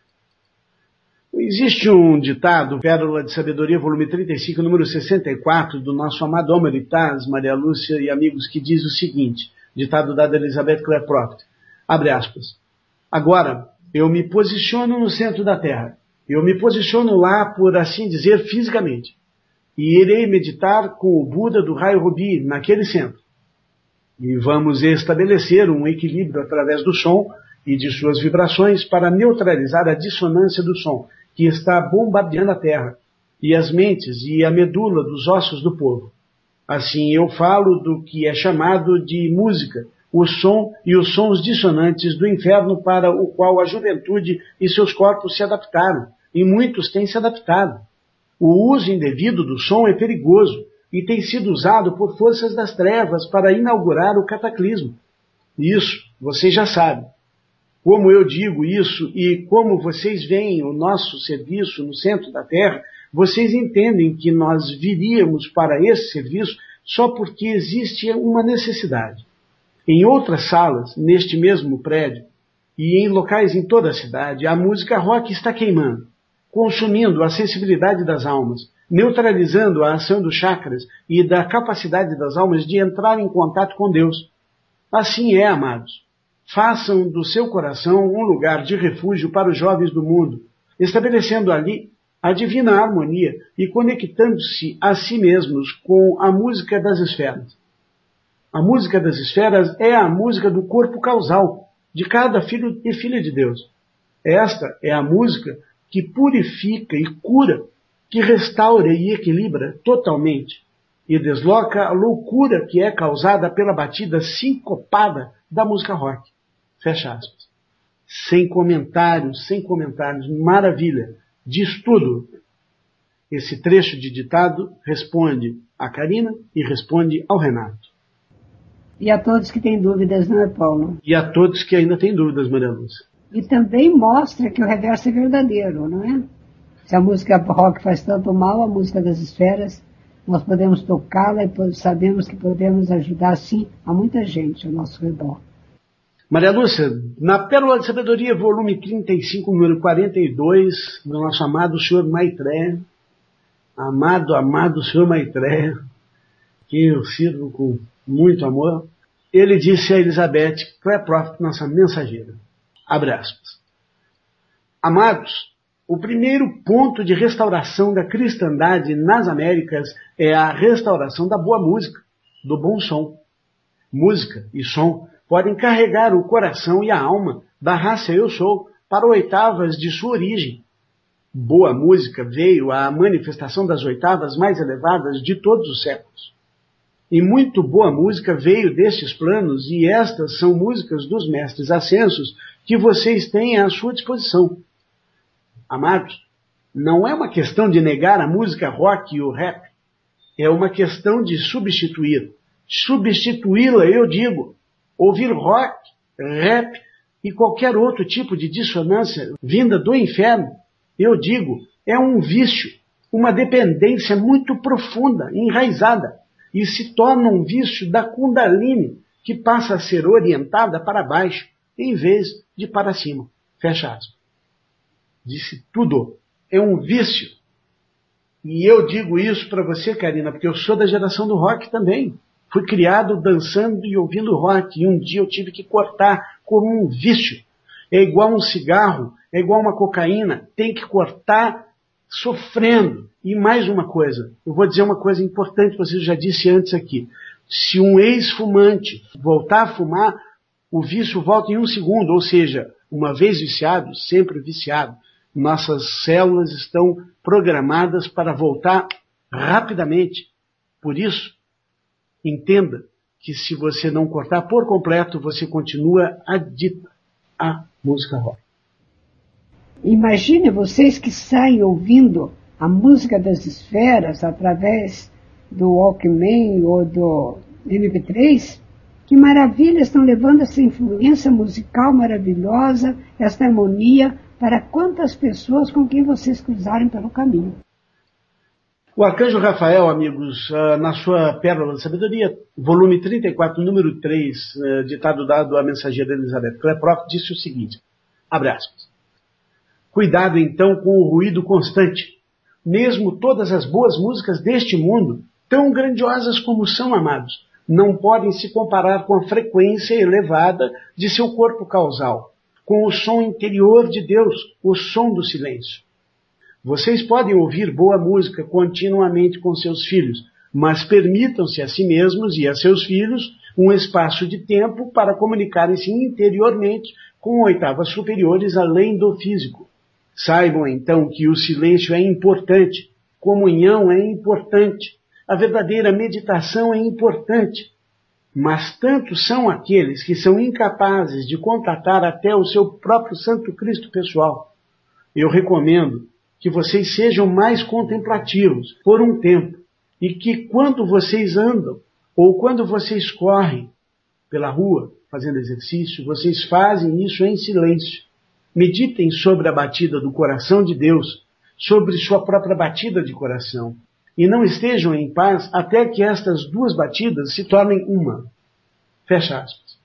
Existe um ditado, Pérola de Sabedoria, volume 35, número 64, do nosso amado Homer Itaz, Maria Lúcia e amigos, que diz o seguinte, ditado dado a Elizabeth Clare Croft, abre aspas, agora, eu me posiciono no centro da Terra. Eu me posiciono lá, por assim dizer, fisicamente. E irei meditar com o Buda do raio rubi, naquele centro. E vamos estabelecer um equilíbrio através do som e de suas vibrações para neutralizar a dissonância do som, que está bombardeando a Terra, e as mentes e a medula dos ossos do povo. Assim eu falo do que é chamado de música, o som e os sons dissonantes do inferno para o qual a juventude e seus corpos se adaptaram, e muitos têm se adaptado. O uso indevido do som é perigoso e tem sido usado por forças das trevas para inaugurar o cataclismo. Isso, vocês já sabem. Como eu digo isso e como vocês veem o nosso serviço no centro da Terra, vocês entendem que nós viríamos para esse serviço só porque existe uma necessidade. Em outras salas, neste mesmo prédio, e em locais em toda a cidade, a música rock está queimando, consumindo a sensibilidade das almas, neutralizando a ação dos chakras e da capacidade das almas de entrar em contato com Deus. Assim é, amados. Façam do seu coração um lugar de refúgio para os jovens do mundo, estabelecendo ali a divina harmonia e conectando-se a si mesmos com a música das esferas. A música das esferas é a música do corpo causal de cada filho e filha de Deus. Esta é a música que purifica e cura, que restaura e equilibra totalmente e desloca a loucura que é causada pela batida sincopada da música rock. Fecha aspas. Sem comentários, maravilha, diz tudo. Esse trecho de ditado responde a Karina e responde ao Renato. E a todos que têm dúvidas, não é, Paulo? E a todos que ainda têm dúvidas, Maria Lúcia. E também mostra que o reverso é verdadeiro, não é? Se a música rock faz tanto mal, a música das esferas, nós podemos tocá-la e sabemos que podemos ajudar, sim, a muita gente ao nosso redor. Maria Lúcia, na Pérola de Sabedoria, volume 35, número 42, do nosso amado Senhor Maitreya, amado Senhor Maitreya, que eu sirvo com muito amor, ele disse a Elizabeth Clare Croft, nossa mensageira, abre aspas, amados, o primeiro ponto de restauração da cristandade nas Américas é a restauração da boa música, do bom som. Música e som podem carregar o coração e a alma da raça eu sou para oitavas de sua origem. Boa música veio à manifestação das oitavas mais elevadas de todos os séculos. E muito boa música veio destes planos, e estas são músicas dos mestres ascensos que vocês têm à sua disposição. Amados, não é uma questão de negar a música rock e o rap, é uma questão de substituir. Substituí-la, eu digo, ouvir rock, rap e qualquer outro tipo de dissonância vinda do inferno, eu digo, é um vício, uma dependência muito profunda, enraizada, e se torna um vício da Kundalini, que passa a ser orientada para baixo, em vez de para cima. Fecha aspas. Disse tudo. É um vício. E eu digo isso para você, Karina, porque eu sou da geração do rock também. Fui criado dançando e ouvindo rock, e um dia eu tive que cortar como um vício. É igual um cigarro, é igual uma cocaína, tem que cortar sofrendo. E mais uma coisa, eu vou dizer uma coisa importante, você já disse antes aqui. Se um ex-fumante voltar a fumar, o vício volta em 1 segundo, ou seja, uma vez viciado, sempre viciado. Nossas células estão programadas para voltar rapidamente. Por isso, entenda que se você não cortar por completo, você continua adicto à música rock. Imagine vocês que saem ouvindo a música das esferas através do Walkman ou do MP3. Que maravilha, estão levando essa influência musical maravilhosa, essa harmonia, para quantas pessoas com quem vocês cruzarem pelo caminho. O Arcanjo Rafael, amigos, na sua Pérola da Sabedoria, volume 34, número 3, ditado dado à mensageira Elizabeth Kleprock, disse o seguinte, abre aspas, cuidado então com o ruído constante. Mesmo todas as boas músicas deste mundo, tão grandiosas como são, amados, não podem se comparar com a frequência elevada de seu corpo causal, com o som interior de Deus, o som do silêncio. Vocês podem ouvir boa música continuamente com seus filhos, mas permitam-se a si mesmos e a seus filhos um espaço de tempo para comunicarem-se interiormente com oitavas superiores além do físico. Saibam então que o silêncio é importante, comunhão é importante, a verdadeira meditação é importante, mas tanto são aqueles que são incapazes de contatar até o seu próprio Santo Cristo pessoal. Eu recomendo que vocês sejam mais contemplativos por um tempo e que quando vocês andam ou quando vocês correm pela rua fazendo exercício, vocês fazem isso em silêncio. Meditem sobre a batida do coração de Deus, sobre sua própria batida de coração. E não estejam em paz até que estas duas batidas se tornem uma. Fecha aspas.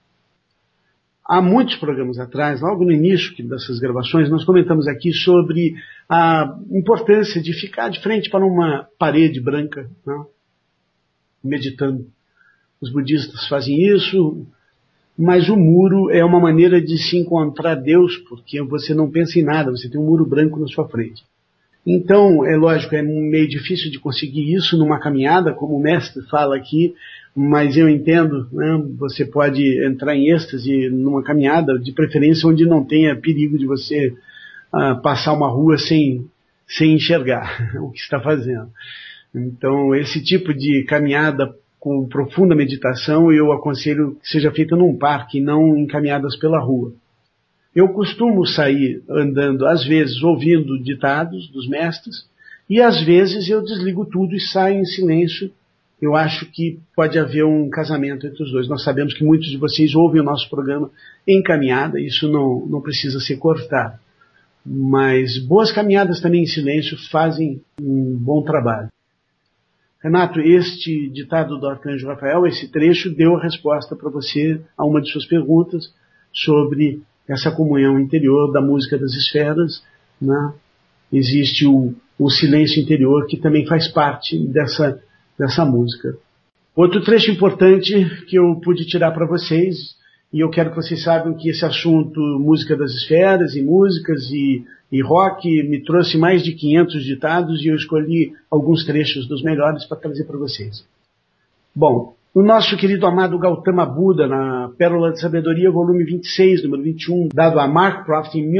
Há muitos programas atrás, logo no início dessas gravações, nós comentamos aqui sobre a importância de ficar de frente para uma parede branca, né, meditando. Os budistas fazem isso, mas o muro é uma maneira de se encontrar Deus, porque você não pensa em nada, você tem um muro branco na sua frente. Então, é lógico, é meio difícil de conseguir isso numa caminhada, como o mestre fala aqui, mas eu entendo, né, você pode entrar em êxtase numa caminhada, de preferência onde não tenha perigo de você passar uma rua sem enxergar o que está fazendo. Então, esse tipo de caminhada com profunda meditação, eu aconselho que seja feita num parque, não em caminhadas pela rua. Eu costumo sair andando, às vezes, ouvindo ditados dos mestres, e às vezes eu desligo tudo e saio em silêncio. Eu acho que pode haver um casamento entre os dois. Nós sabemos que muitos de vocês ouvem o nosso programa em caminhada, isso não precisa ser cortado. Mas boas caminhadas também em silêncio fazem um bom trabalho. Renato, este ditado do Arcanjo Rafael, esse trecho, deu a resposta para você a uma de suas perguntas sobre essa comunhão interior da música das esferas, né? Existe o silêncio interior que também faz parte dessa música. Outro trecho importante que eu pude tirar para vocês, e eu quero que vocês saibam que esse assunto, música das esferas e músicas e rock, me trouxe mais de 500 ditados e eu escolhi alguns trechos dos melhores para trazer para vocês. Bom, o nosso querido amado Gautama Buda, na Pérola de Sabedoria, volume 26, número 21, dado a Mark Croft em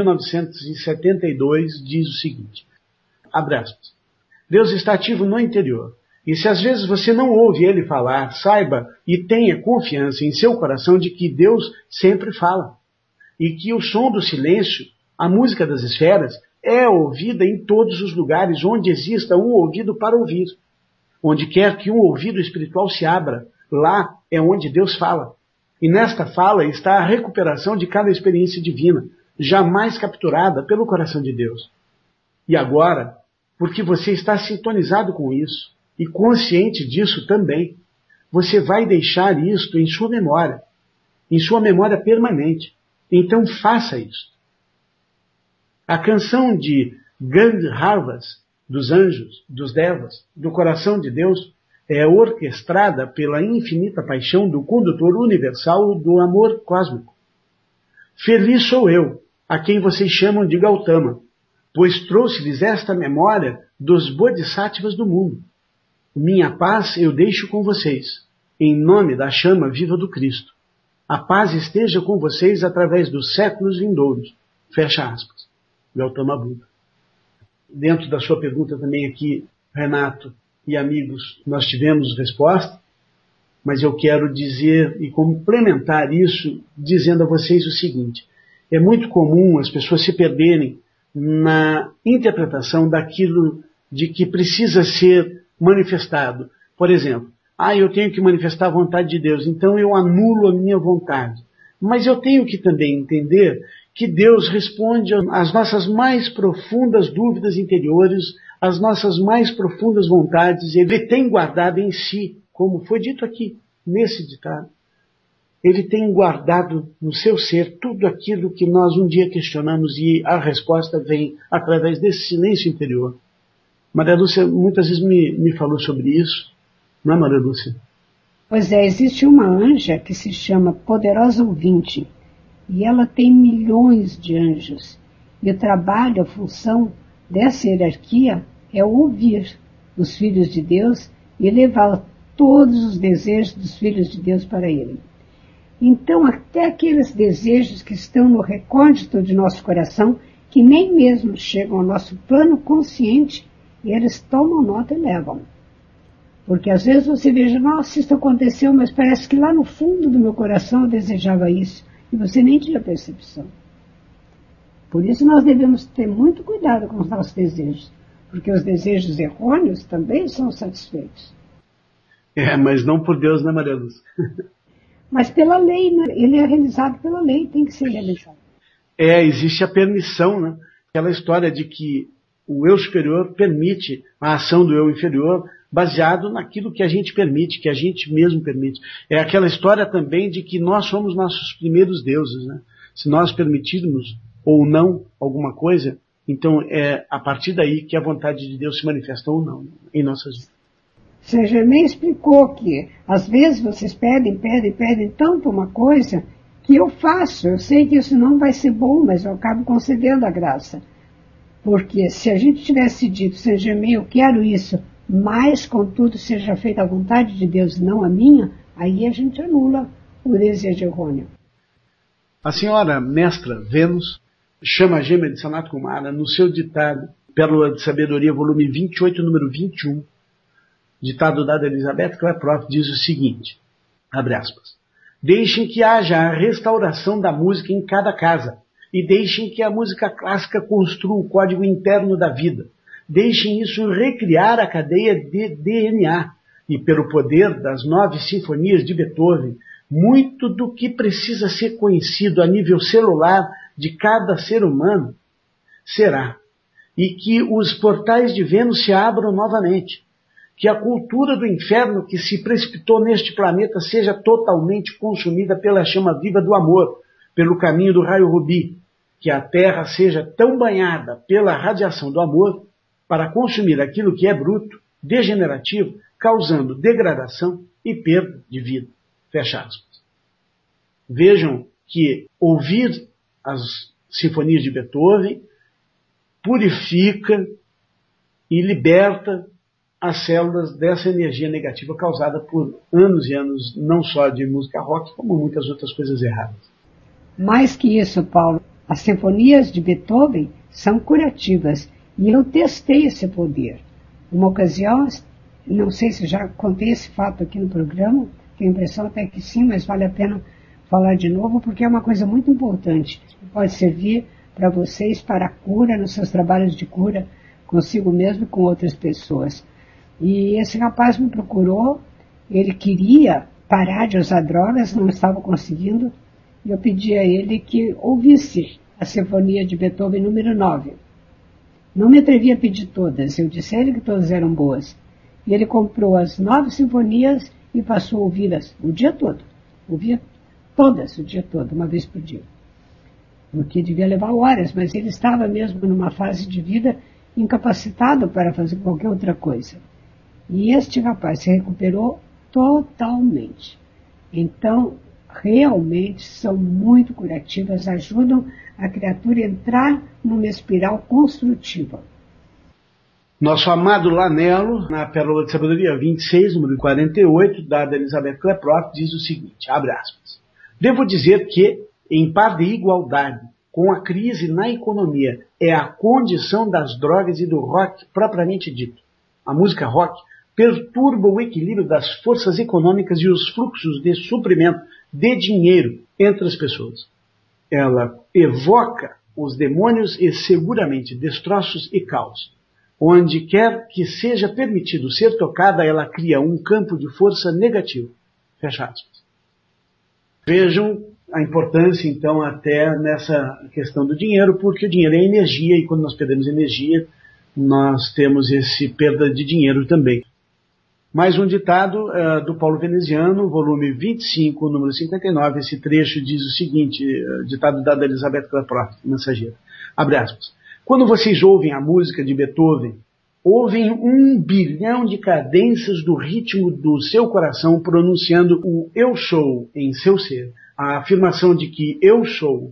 1972, diz o seguinte, abre aspas, Deus está ativo no interior, e se às vezes você não ouve ele falar, saiba e tenha confiança em seu coração de que Deus sempre fala, e que o som do silêncio, a música das esferas, é ouvida em todos os lugares onde exista um ouvido para ouvir. Onde quer que um ouvido espiritual se abra, lá é onde Deus fala. E nesta fala está a recuperação de cada experiência divina, jamais capturada pelo coração de Deus. E agora, porque você está sintonizado com isso, e consciente disso também, você vai deixar isto em sua memória permanente. Então faça isso. A canção de Gandharvas, dos anjos, dos devas, do coração de Deus, é orquestrada pela infinita paixão do condutor universal do amor cósmico. Feliz sou eu, a quem vocês chamam de Gautama, pois trouxe-lhes esta memória dos bodhisattvas do mundo. Minha paz eu deixo com vocês, em nome da chama viva do Cristo. A paz esteja com vocês através dos séculos vindouros. Fecha aspas. Gautama Buda. Dentro da sua pergunta também aqui, Renato e amigos, nós tivemos resposta, mas eu quero dizer e complementar isso dizendo a vocês o seguinte: é muito comum as pessoas se perderem na interpretação daquilo de que precisa ser manifestado. Por exemplo, eu tenho que manifestar a vontade de Deus, então eu anulo a minha vontade. Mas eu tenho que também entender que Deus responde às nossas mais profundas dúvidas interiores, às nossas mais profundas vontades. Ele tem guardado em si, como foi dito aqui, nesse ditado, ele tem guardado no seu ser tudo aquilo que nós um dia questionamos e a resposta vem através desse silêncio interior. Maria Lúcia muitas vezes me falou sobre isso, não é, Maria Lúcia? Pois é, existe uma anja que se chama Poderosa Ouvinte, e ela tem milhões de anjos. E o trabalho, a função dessa hierarquia é ouvir os filhos de Deus e levar todos os desejos dos filhos de Deus para ele. Então, até aqueles desejos que estão no recôndito de nosso coração, que nem mesmo chegam ao nosso plano consciente, eles tomam nota e levam. Porque às vezes você veja, nossa, isso aconteceu, mas parece que lá no fundo do meu coração eu desejava isso, e você nem tinha percepção. Por isso nós devemos ter muito cuidado com os nossos desejos, porque os desejos errôneos também são satisfeitos. Mas não por Deus, né, Maria Lúcia? Mas pela lei, né? Ele é realizado pela lei, tem que ser realizado. Existe a permissão, né? Aquela história de que o eu superior permite a ação do eu inferior baseado naquilo que a gente permite, que a gente mesmo permite. É aquela história também de que nós somos nossos primeiros deuses, né? Se nós permitirmos ou não alguma coisa, então é a partir daí que a vontade de Deus se manifesta ou não em nossas vidas. Saint-Germain explicou que às vezes vocês pedem tanto uma coisa que eu faço. Eu sei que isso não vai ser bom, mas eu acabo concedendo a graça. Porque se a gente tivesse dito, Saint-Germain, eu quero isso, mas contudo seja feita a vontade de Deus, não a minha, aí a gente anula o desejo errôneo. A senhora mestra Vênus chama a gêmea de Sanat Kumara no seu ditado, Pérola de Sabedoria, volume 28, número 21, ditado dado a Elizabeth Klaproth, diz o seguinte, abre aspas, deixem que haja a restauração da música em cada casa, e deixem que a música clássica construa o código interno da vida. Deixem isso recriar a cadeia de DNA, e pelo poder das 9 sinfonias de Beethoven, muito do que precisa ser conhecido a nível celular de cada ser humano será, e que os portais de Vênus se abram novamente, que a cultura do inferno que se precipitou neste planeta seja totalmente consumida pela chama viva do amor, pelo caminho do raio rubi, que a Terra seja tão banhada pela radiação do amor para consumir aquilo que é bruto, degenerativo, causando degradação e perda de vida. Fecha aspas. Vejam que ouvir as sinfonias de Beethoven purifica e liberta as células dessa energia negativa causada por anos e anos, não só de música rock, como muitas outras coisas erradas. Mais que isso, Paulo, as sinfonias de Beethoven são curativas, e eu testei esse poder. Uma ocasião, não sei se já contei esse fato aqui no programa, tenho a impressão até que sim, mas vale a pena falar de novo, porque é uma coisa muito importante, pode servir para vocês para a cura, nos seus trabalhos de cura, consigo mesmo e com outras pessoas. E esse rapaz me procurou, ele queria parar de usar drogas, não estava conseguindo, e eu pedi a ele que ouvisse a Sinfonia de Beethoven número 9. Não me atrevi a pedir todas, eu disse a ele que todas eram boas. E ele comprou as 9 sinfonias e passou a ouvi-las o dia todo. Ouvia todas o dia todo, uma vez por dia. Porque devia levar horas, mas ele estava mesmo numa fase de vida incapacitado para fazer qualquer outra coisa. E este rapaz se recuperou totalmente. Então, realmente são muito curativas, ajudam a criatura a entrar numa espiral construtiva. Nosso amado Lanello, na Pérola de Sabedoria 26, número 48, da Elizabeth Kleproth, diz o seguinte, abre aspas, devo dizer que, em par de igualdade com a crise na economia, é a condição das drogas e do rock propriamente dito. A música rock perturba o equilíbrio das forças econômicas e os fluxos de suprimento de dinheiro entre as pessoas. Ela evoca os demônios e seguramente destroços e caos. Onde quer que seja permitido ser tocada, ela cria um campo de força negativo. Fecha aspas. Vejam a importância, então, até nessa questão do dinheiro, porque o dinheiro é energia, e quando nós perdemos energia, nós temos esse perda de dinheiro também. Mais um ditado do Paulo Veneziano, volume 25, número 59, esse trecho diz o seguinte, ditado da Elizabeth Kleproth, mensageira, abre aspas, quando vocês ouvem a música de Beethoven, ouvem 1 bilhão de cadências do ritmo do seu coração pronunciando o eu sou em seu ser, a afirmação de que eu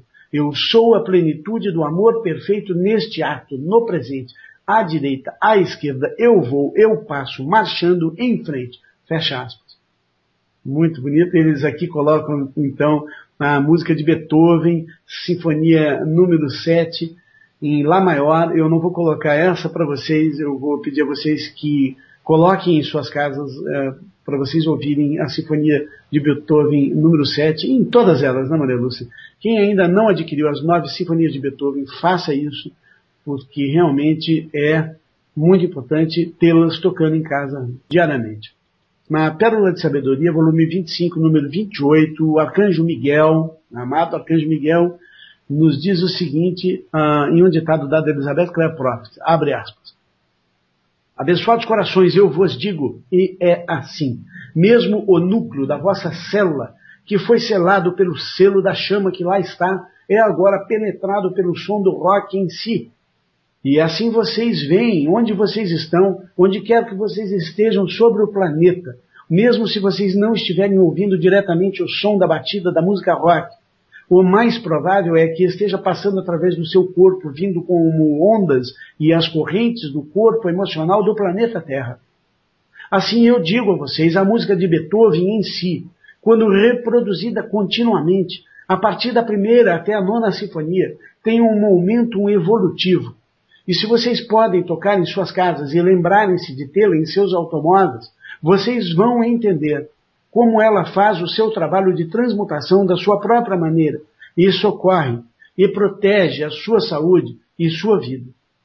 sou a plenitude do amor perfeito neste ato, no presente, à direita, à esquerda, eu vou, eu passo, marchando em frente. Fecha aspas. Muito bonito. Eles aqui colocam, então, a música de Beethoven, Sinfonia número 7, em Lá maior. Eu não vou colocar essa para vocês, eu vou pedir a vocês que coloquem em suas casas para vocês ouvirem a Sinfonia de Beethoven número 7, em todas elas, né, Maria Lúcia? Quem ainda não adquiriu as 9 Sinfonias de Beethoven, faça isso, porque realmente é muito importante tê-las tocando em casa diariamente. Na Pérola de Sabedoria, volume 25, número 28, o Arcanjo Miguel, amado Arcanjo Miguel, nos diz o seguinte, em um ditado da Elizabeth Kleproth, abre aspas. Abençoados corações, eu vos digo, e é assim, mesmo o núcleo da vossa célula, que foi selado pelo selo da chama que lá está, é agora penetrado pelo som do rock em si. E assim vocês veem onde vocês estão, onde quer que vocês estejam sobre o planeta, mesmo se vocês não estiverem ouvindo diretamente o som da batida da música rock. O mais provável é que esteja passando através do seu corpo, vindo como ondas e as correntes do corpo emocional do planeta Terra. Assim eu digo a vocês, a música de Beethoven em si, quando reproduzida continuamente, a partir da primeira até a 9ª sinfonia, tem um momento evolutivo. E se vocês podem tocar em suas casas e lembrarem-se de tê-la em seus automóveis, vocês vão entender como ela faz o seu trabalho de transmutação da sua própria maneira e socorre e protege a sua saúde e sua vida.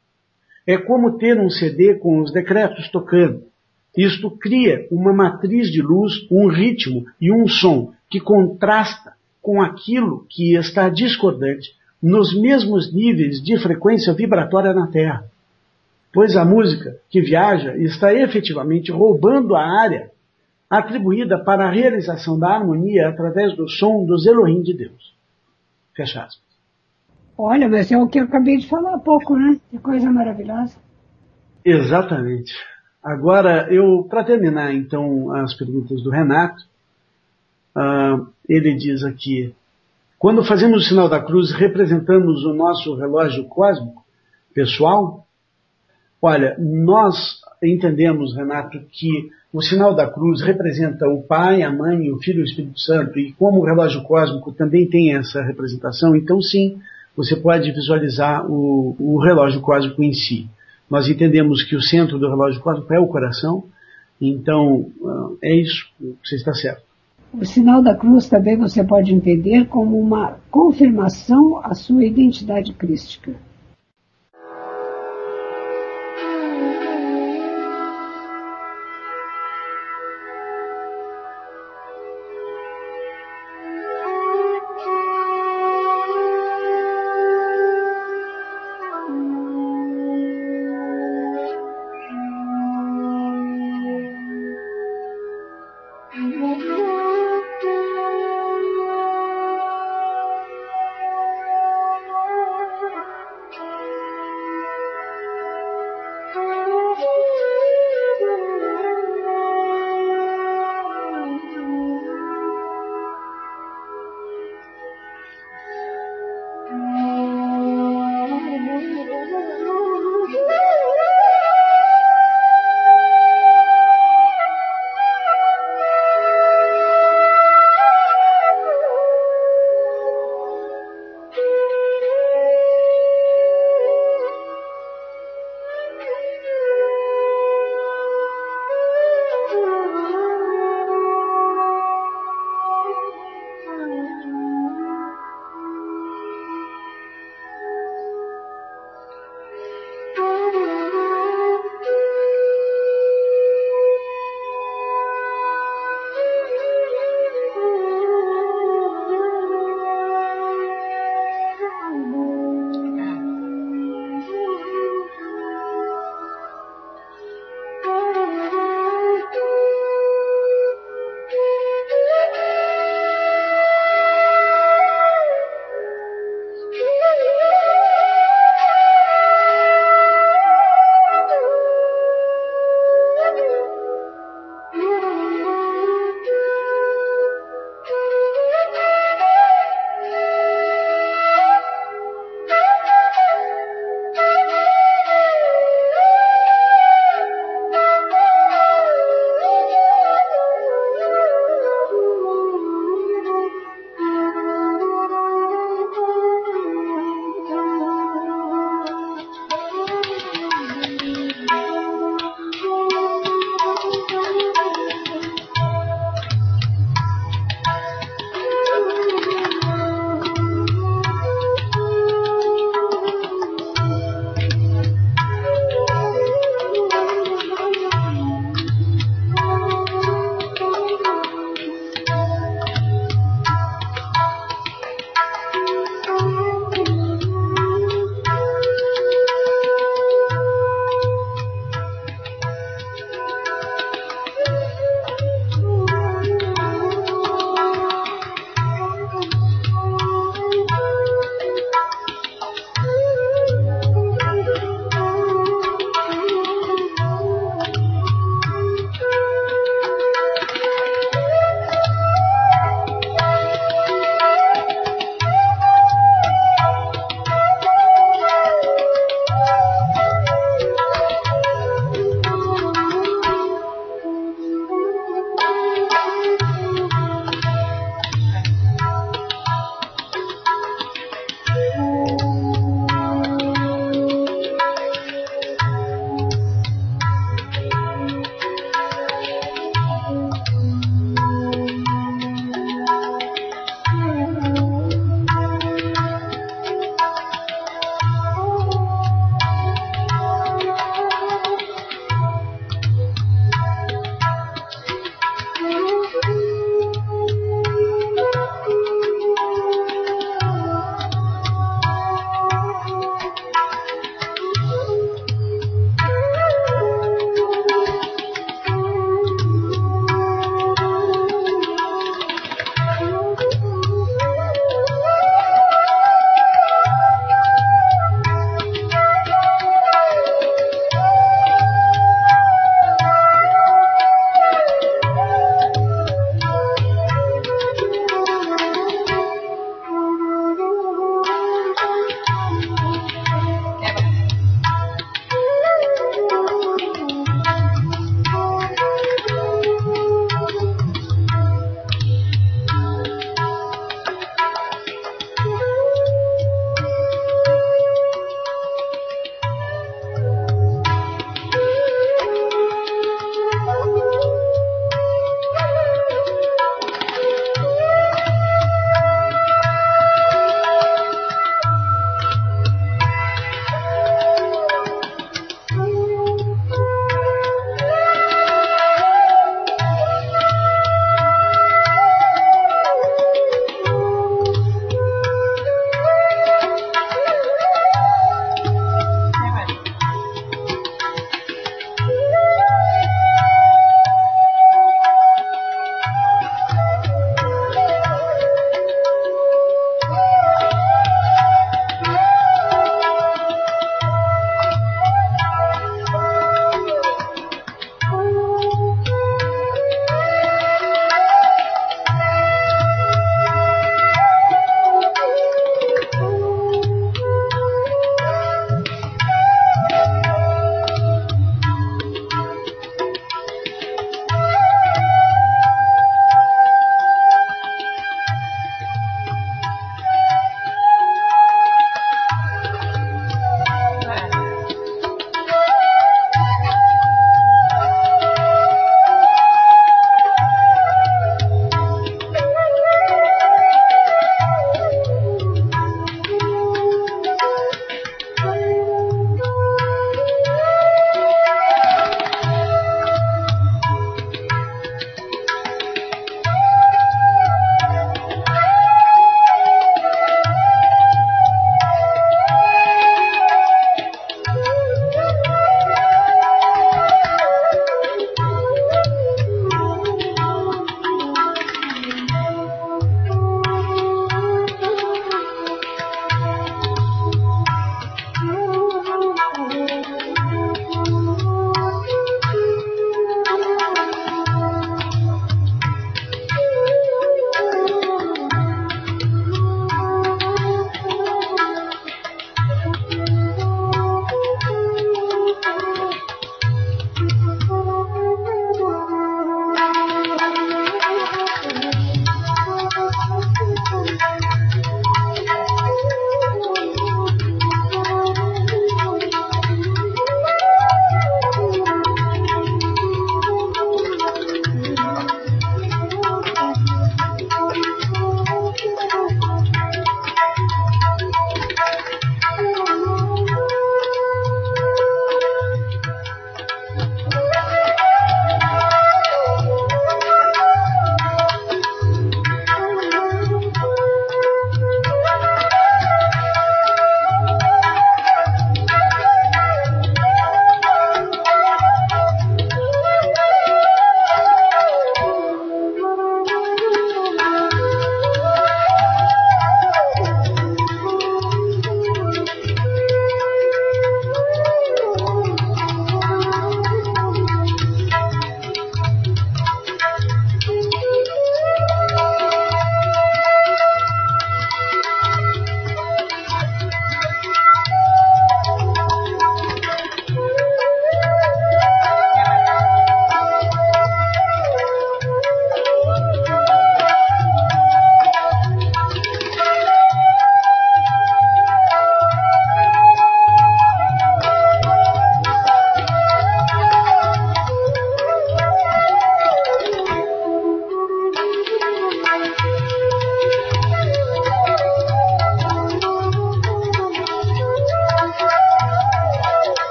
É como ter um CD com os decretos tocando. Isto cria uma matriz de luz, um ritmo e um som que contrasta com aquilo que está discordante nos mesmos níveis de frequência vibratória na Terra. Pois a música que viaja está efetivamente roubando a área atribuída para a realização da harmonia através do som dos Elohim de Deus. Fecha aspas. Olha, mas é o que eu acabei de falar há pouco, né? Que coisa maravilhosa. Exatamente. Agora, para terminar, então, as perguntas do Renato, ele diz aqui, quando fazemos o sinal da cruz, representamos o nosso relógio cósmico pessoal? Olha, nós entendemos, Renato, que o sinal da cruz representa o Pai, a Mãe, o Filho e o Espírito Santo, e como o relógio cósmico também tem essa representação, então sim, você pode visualizar o relógio cósmico em si. Nós entendemos que o centro do relógio cósmico é o coração, então é isso, você está certo. O sinal da cruz também você pode entender como uma confirmação à sua identidade crística.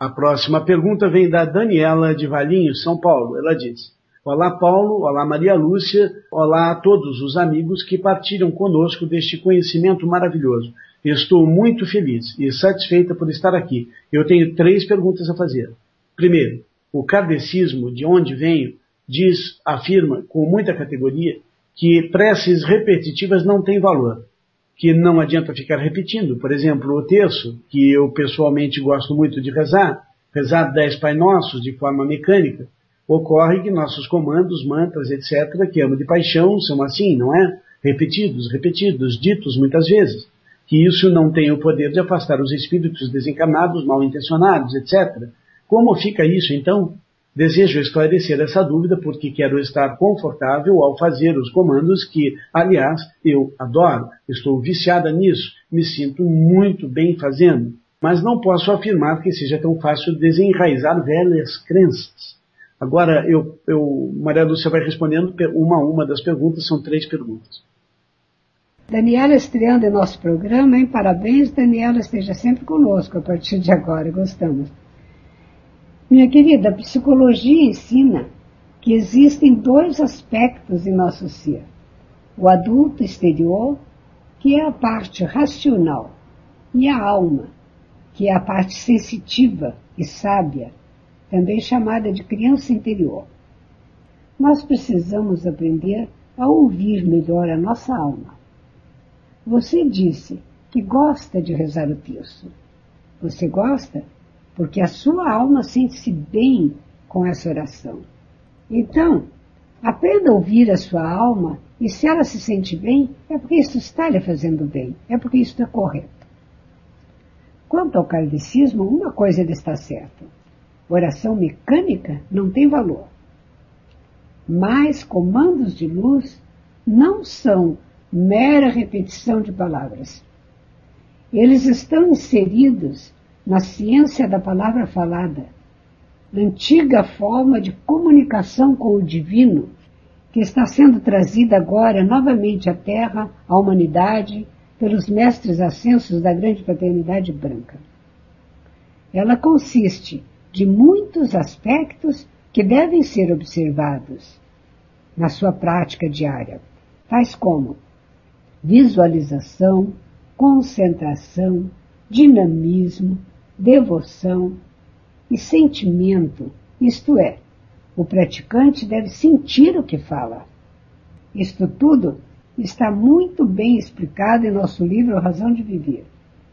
A próxima pergunta vem da Daniela de Valinhos, São Paulo. Ela diz: olá Paulo, olá Maria Lúcia, olá a todos os amigos que partilham conosco deste conhecimento maravilhoso. Estou muito feliz e satisfeita por estar aqui. Eu tenho 3 perguntas a fazer. Primeiro, o kardecismo, de onde venho, afirma com muita categoria que preces repetitivas não têm valor, que não adianta ficar repetindo. Por exemplo, o terço, que eu pessoalmente gosto muito de rezar 10 Pai Nossos de forma mecânica. Ocorre que nossos comandos, mantras, etc., que amo de paixão, são assim, não é? Repetidos, ditos muitas vezes. Que isso não tem o poder de afastar os espíritos desencarnados, mal intencionados, etc. Como fica isso, então? Desejo esclarecer essa dúvida porque quero estar confortável ao fazer os comandos que, aliás, eu adoro. Estou viciada nisso, me sinto muito bem fazendo. Mas não posso afirmar que seja tão fácil desenraizar velhas crenças. Agora, Maria Lúcia vai respondendo uma a uma das perguntas, são 3 perguntas. Daniela estreando em nosso programa, hein? Parabéns, Daniela, esteja sempre conosco a partir de agora, gostamos. Minha querida, a psicologia ensina que existem 2 aspectos em nosso ser. O adulto exterior, que é a parte racional, e a alma, que é a parte sensitiva e sábia, também chamada de criança interior. Nós precisamos aprender a ouvir melhor a nossa alma. Você disse que gosta de rezar o terço. Você gosta? Porque a sua alma sente-se bem com essa oração. Então, aprenda a ouvir a sua alma, e se ela se sente bem, é porque isso está lhe fazendo bem, é porque isso é correto. Quanto ao kardecismo, uma coisa ele está certa: oração mecânica não tem valor. Mas comandos de luz não são mera repetição de palavras. Eles estão inseridos na ciência da palavra falada, antiga forma de comunicação com o divino, que está sendo trazida agora novamente à Terra, à humanidade, pelos mestres ascensos da grande fraternidade branca. Ela consiste de muitos aspectos que devem ser observados na sua prática diária, tais como visualização, concentração, dinamismo, devoção e sentimento, isto é, o praticante deve sentir o que fala. Isto tudo está muito bem explicado em nosso livro Razão de Viver.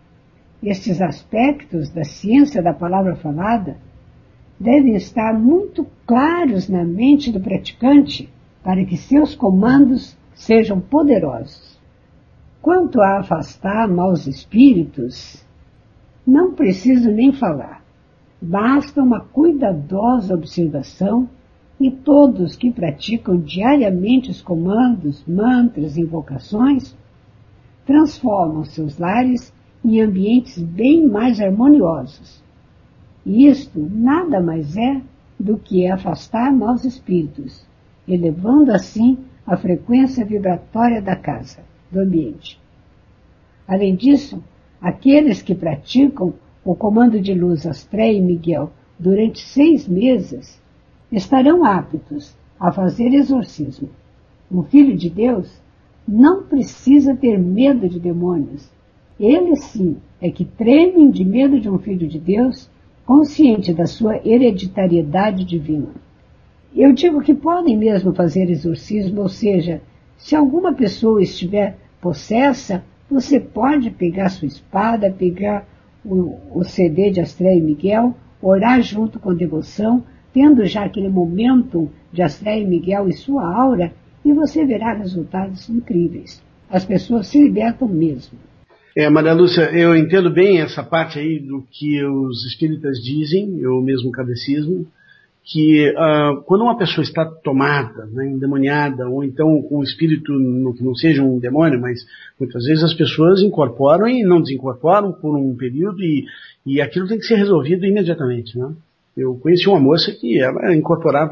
Estes aspectos da ciência da palavra falada devem estar muito claros na mente do praticante para que seus comandos sejam poderosos. Quanto a afastar maus espíritos, não preciso nem falar. Basta uma cuidadosa observação e todos que praticam diariamente os comandos, mantras e invocações transformam seus lares em ambientes bem mais harmoniosos. E isto nada mais é do que afastar maus espíritos, elevando assim a frequência vibratória da casa, do ambiente. Além disso, aqueles que praticam o comando de luz Astréia e Miguel durante 6 meses estarão aptos a fazer exorcismo. Um filho de Deus não precisa ter medo de demônios. Eles sim é que tremem de medo de um filho de Deus, consciente da sua hereditariedade divina. Eu digo que podem mesmo fazer exorcismo, ou seja, se alguma pessoa estiver possessa, você pode pegar sua espada, pegar o CD de Astréia e Miguel, orar junto com devoção, tendo já aquele momento de Astréia e Miguel e sua aura, e você verá resultados incríveis. As pessoas se libertam mesmo. Maria Lúcia, eu entendo bem essa parte aí do que os espíritas dizem, o mesmo kardecismo, que quando uma pessoa está tomada, né, endemoniada, ou então com um espírito que não seja um demônio, mas muitas vezes as pessoas incorporam e não desincorporam por um período e aquilo tem que ser resolvido imediatamente, né? Eu conheci uma moça que ela incorporava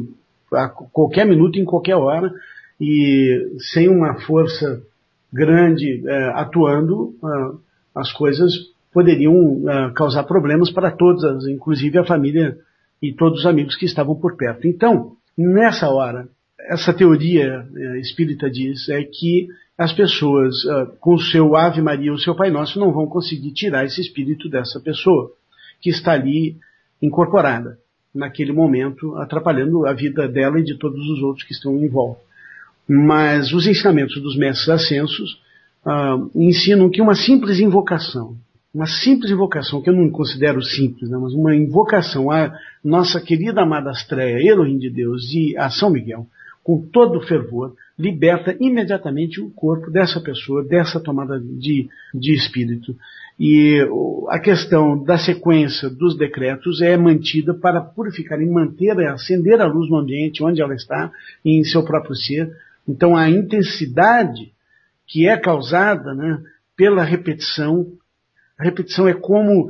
a qualquer minuto, em qualquer hora, e sem uma força grande atuando, as coisas poderiam causar problemas para todas, inclusive a família e todos os amigos que estavam por perto. Então, nessa hora, essa teoria espírita diz que as pessoas, com o seu Ave Maria, o seu Pai Nosso, não vão conseguir tirar esse espírito dessa pessoa que está ali incorporada, naquele momento, atrapalhando a vida dela e de todos os outros que estão em volta. Mas os ensinamentos dos mestres ascensos ensinam que uma simples invocação, que eu não considero simples, né, mas uma invocação à nossa querida amada Astreia, Elohim de Deus, e a São Miguel, com todo o fervor, liberta imediatamente o corpo dessa pessoa, dessa tomada de espírito. E a questão da sequência dos decretos é mantida para purificar e manter, acender a luz no ambiente onde ela está, em seu próprio ser. Então a intensidade que é causada, né, pela repetição, a repetição é como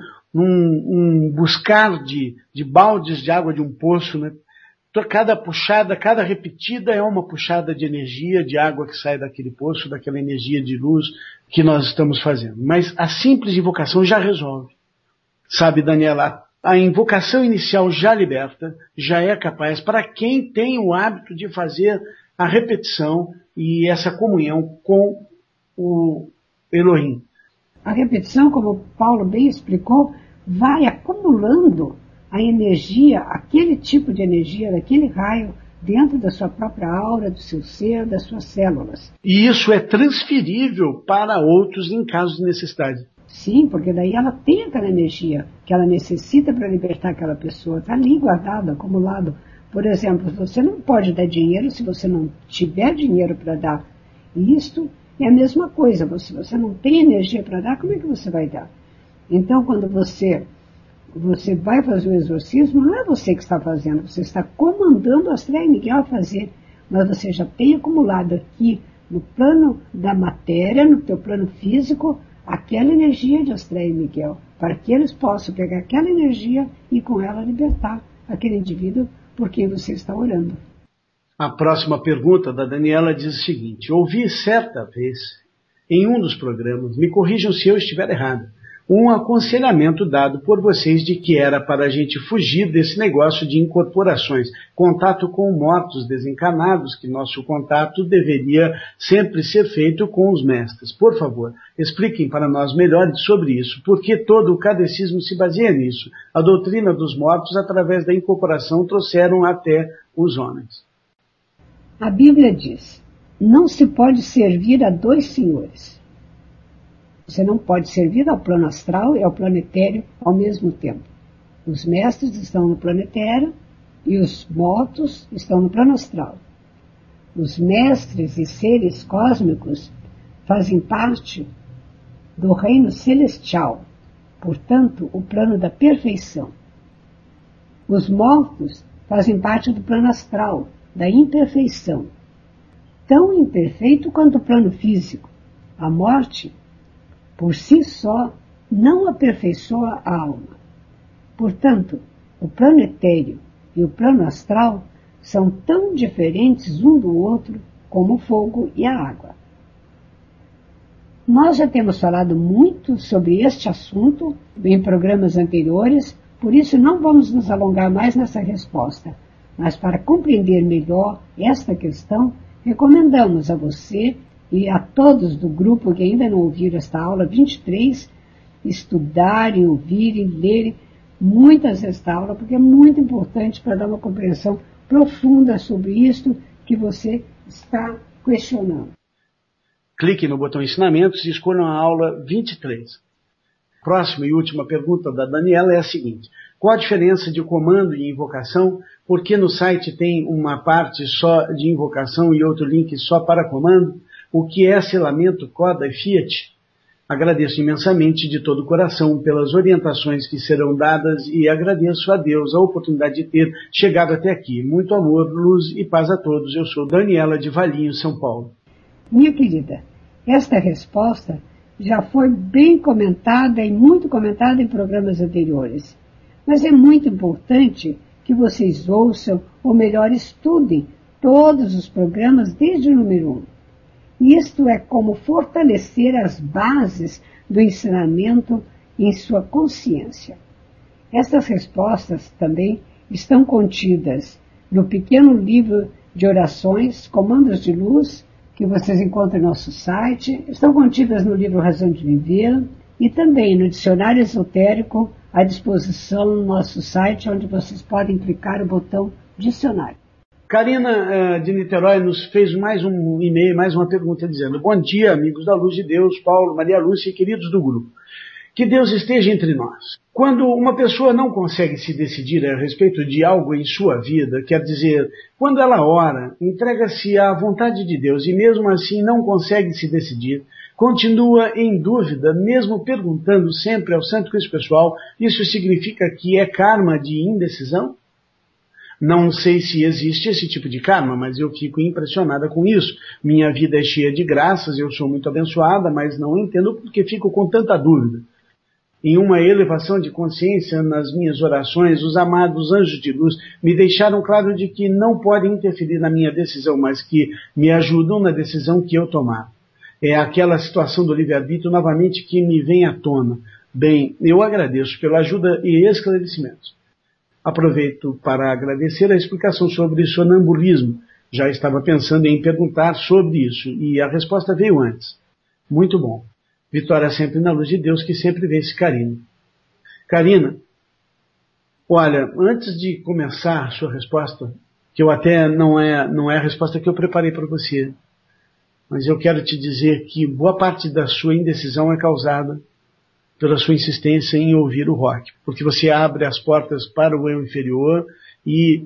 um buscar de baldes de água de um poço, né? Cada puxada, cada repetida é uma puxada de energia, de água que sai daquele poço, daquela energia de luz que nós estamos fazendo. Mas a simples invocação já resolve. Sabe, Daniela, a invocação inicial já liberta, já é capaz para quem tem o hábito de fazer a repetição e essa comunhão com o Elohim. A repetição, como o Paulo bem explicou, vai acumulando a energia, aquele tipo de energia, daquele raio, dentro da sua própria aura, do seu ser, das suas células. E isso é transferível para outros em caso de necessidade. Sim, porque daí ela tem aquela energia que ela necessita para libertar aquela pessoa. Está ali guardado, acumulado. Por exemplo, você não pode dar dinheiro se você não tiver dinheiro para dar. E isto é a mesma coisa. Se você não tem energia para dar, como é que você vai dar? Então, quando você vai fazer o exorcismo, não é você que está fazendo, você está comandando a Astreia Miguel a fazer, mas você já tem acumulado aqui no plano da matéria, no teu plano físico, aquela energia de Astreia Miguel, para que eles possam pegar aquela energia e com ela libertar aquele indivíduo por quem você está orando. A próxima pergunta da Daniela diz o seguinte: ouvi certa vez, em um dos programas, me corrijam se eu estiver errado, um aconselhamento dado por vocês de que era para a gente fugir desse negócio de incorporações, contato com mortos desencarnados, que nosso contato deveria sempre ser feito com os mestres. Por favor, expliquem para nós melhor sobre isso, porque todo o catecismo se baseia nisso. A doutrina dos mortos, através da incorporação, trouxeram até os homens. A Bíblia diz: não se pode servir a dois senhores. Você não pode servir ao plano astral e ao plano etéreo ao mesmo tempo. Os mestres estão no plano etéreo e os mortos estão no plano astral. Os mestres e seres cósmicos fazem parte do reino celestial, portanto, o plano da perfeição. Os mortos fazem parte do plano astral, da imperfeição, tão imperfeito quanto o plano físico. A morte, por si só, não aperfeiçoa a alma. Portanto, o plano etéreo e o plano astral são tão diferentes um do outro como o fogo e a água. Nós já temos falado muito sobre este assunto em programas anteriores, por isso não vamos nos alongar mais nessa resposta. Mas para compreender melhor esta questão, recomendamos a você e a todos do grupo que ainda não ouviram esta aula 23, estudarem, ouvirem, lerem muitas esta aula, porque é muito importante para dar uma compreensão profunda sobre isto que você está questionando. Clique no botão Ensinamentos e escolham a aula 23. Próxima e última pergunta da Daniela é a seguinte: qual a diferença de comando e invocação? Porque no site tem uma parte só de invocação e outro link só para comando? O que é selamento, coda e fiat? Agradeço imensamente de todo o coração pelas orientações que serão dadas e agradeço a Deus a oportunidade de ter chegado até aqui. Muito amor, luz e paz a todos. Eu sou Daniela de Valinho, São Paulo. Minha querida, esta resposta já foi bem comentada e muito comentada em programas anteriores. Mas é muito importante que vocês ouçam, ou melhor, estudem todos os programas desde o número 1. Isto é como fortalecer as bases do ensinamento em sua consciência? Essas respostas também estão contidas no pequeno livro de orações, Comandos de Luz, que vocês encontram no nosso site, estão contidas no livro Razão de Viver e também no Dicionário Esotérico à disposição no nosso site, onde vocês podem clicar o botão Dicionário. Karina de Niterói nos fez mais um e-mail, mais uma pergunta dizendo: bom dia, amigos da Luz de Deus, Paulo, Maria Lúcia e queridos do grupo. Que Deus esteja entre nós. Quando uma pessoa não consegue se decidir a respeito de algo em sua vida, quer dizer, quando ela ora, entrega-se à vontade de Deus e mesmo assim não consegue se decidir, continua em dúvida, mesmo perguntando sempre ao Santo Cristo Pessoal, isso significa que é karma de indecisão? Não sei se existe esse tipo de karma, mas eu fico impressionada com isso. Minha vida é cheia de graças, eu sou muito abençoada, mas não entendo porque fico com tanta dúvida. Em uma elevação de consciência nas minhas orações, os amados anjos de luz me deixaram claro de que não podem interferir na minha decisão, mas que me ajudam na decisão que eu tomar. É aquela situação do livre-arbítrio novamente que me vem à tona. Bem, eu agradeço pela ajuda e esclarecimentos. Aproveito para agradecer a explicação sobre sonambulismo. Já estava pensando em perguntar sobre isso e a resposta veio antes. Muito bom. Vitória sempre na luz de Deus, que sempre vence, Karina. Karina, olha, antes de começar a sua resposta, que eu até não é a resposta que eu preparei para você, mas eu quero te dizer que boa parte da sua indecisão é causada pela sua insistência em ouvir o rock, porque você abre as portas para o eu inferior e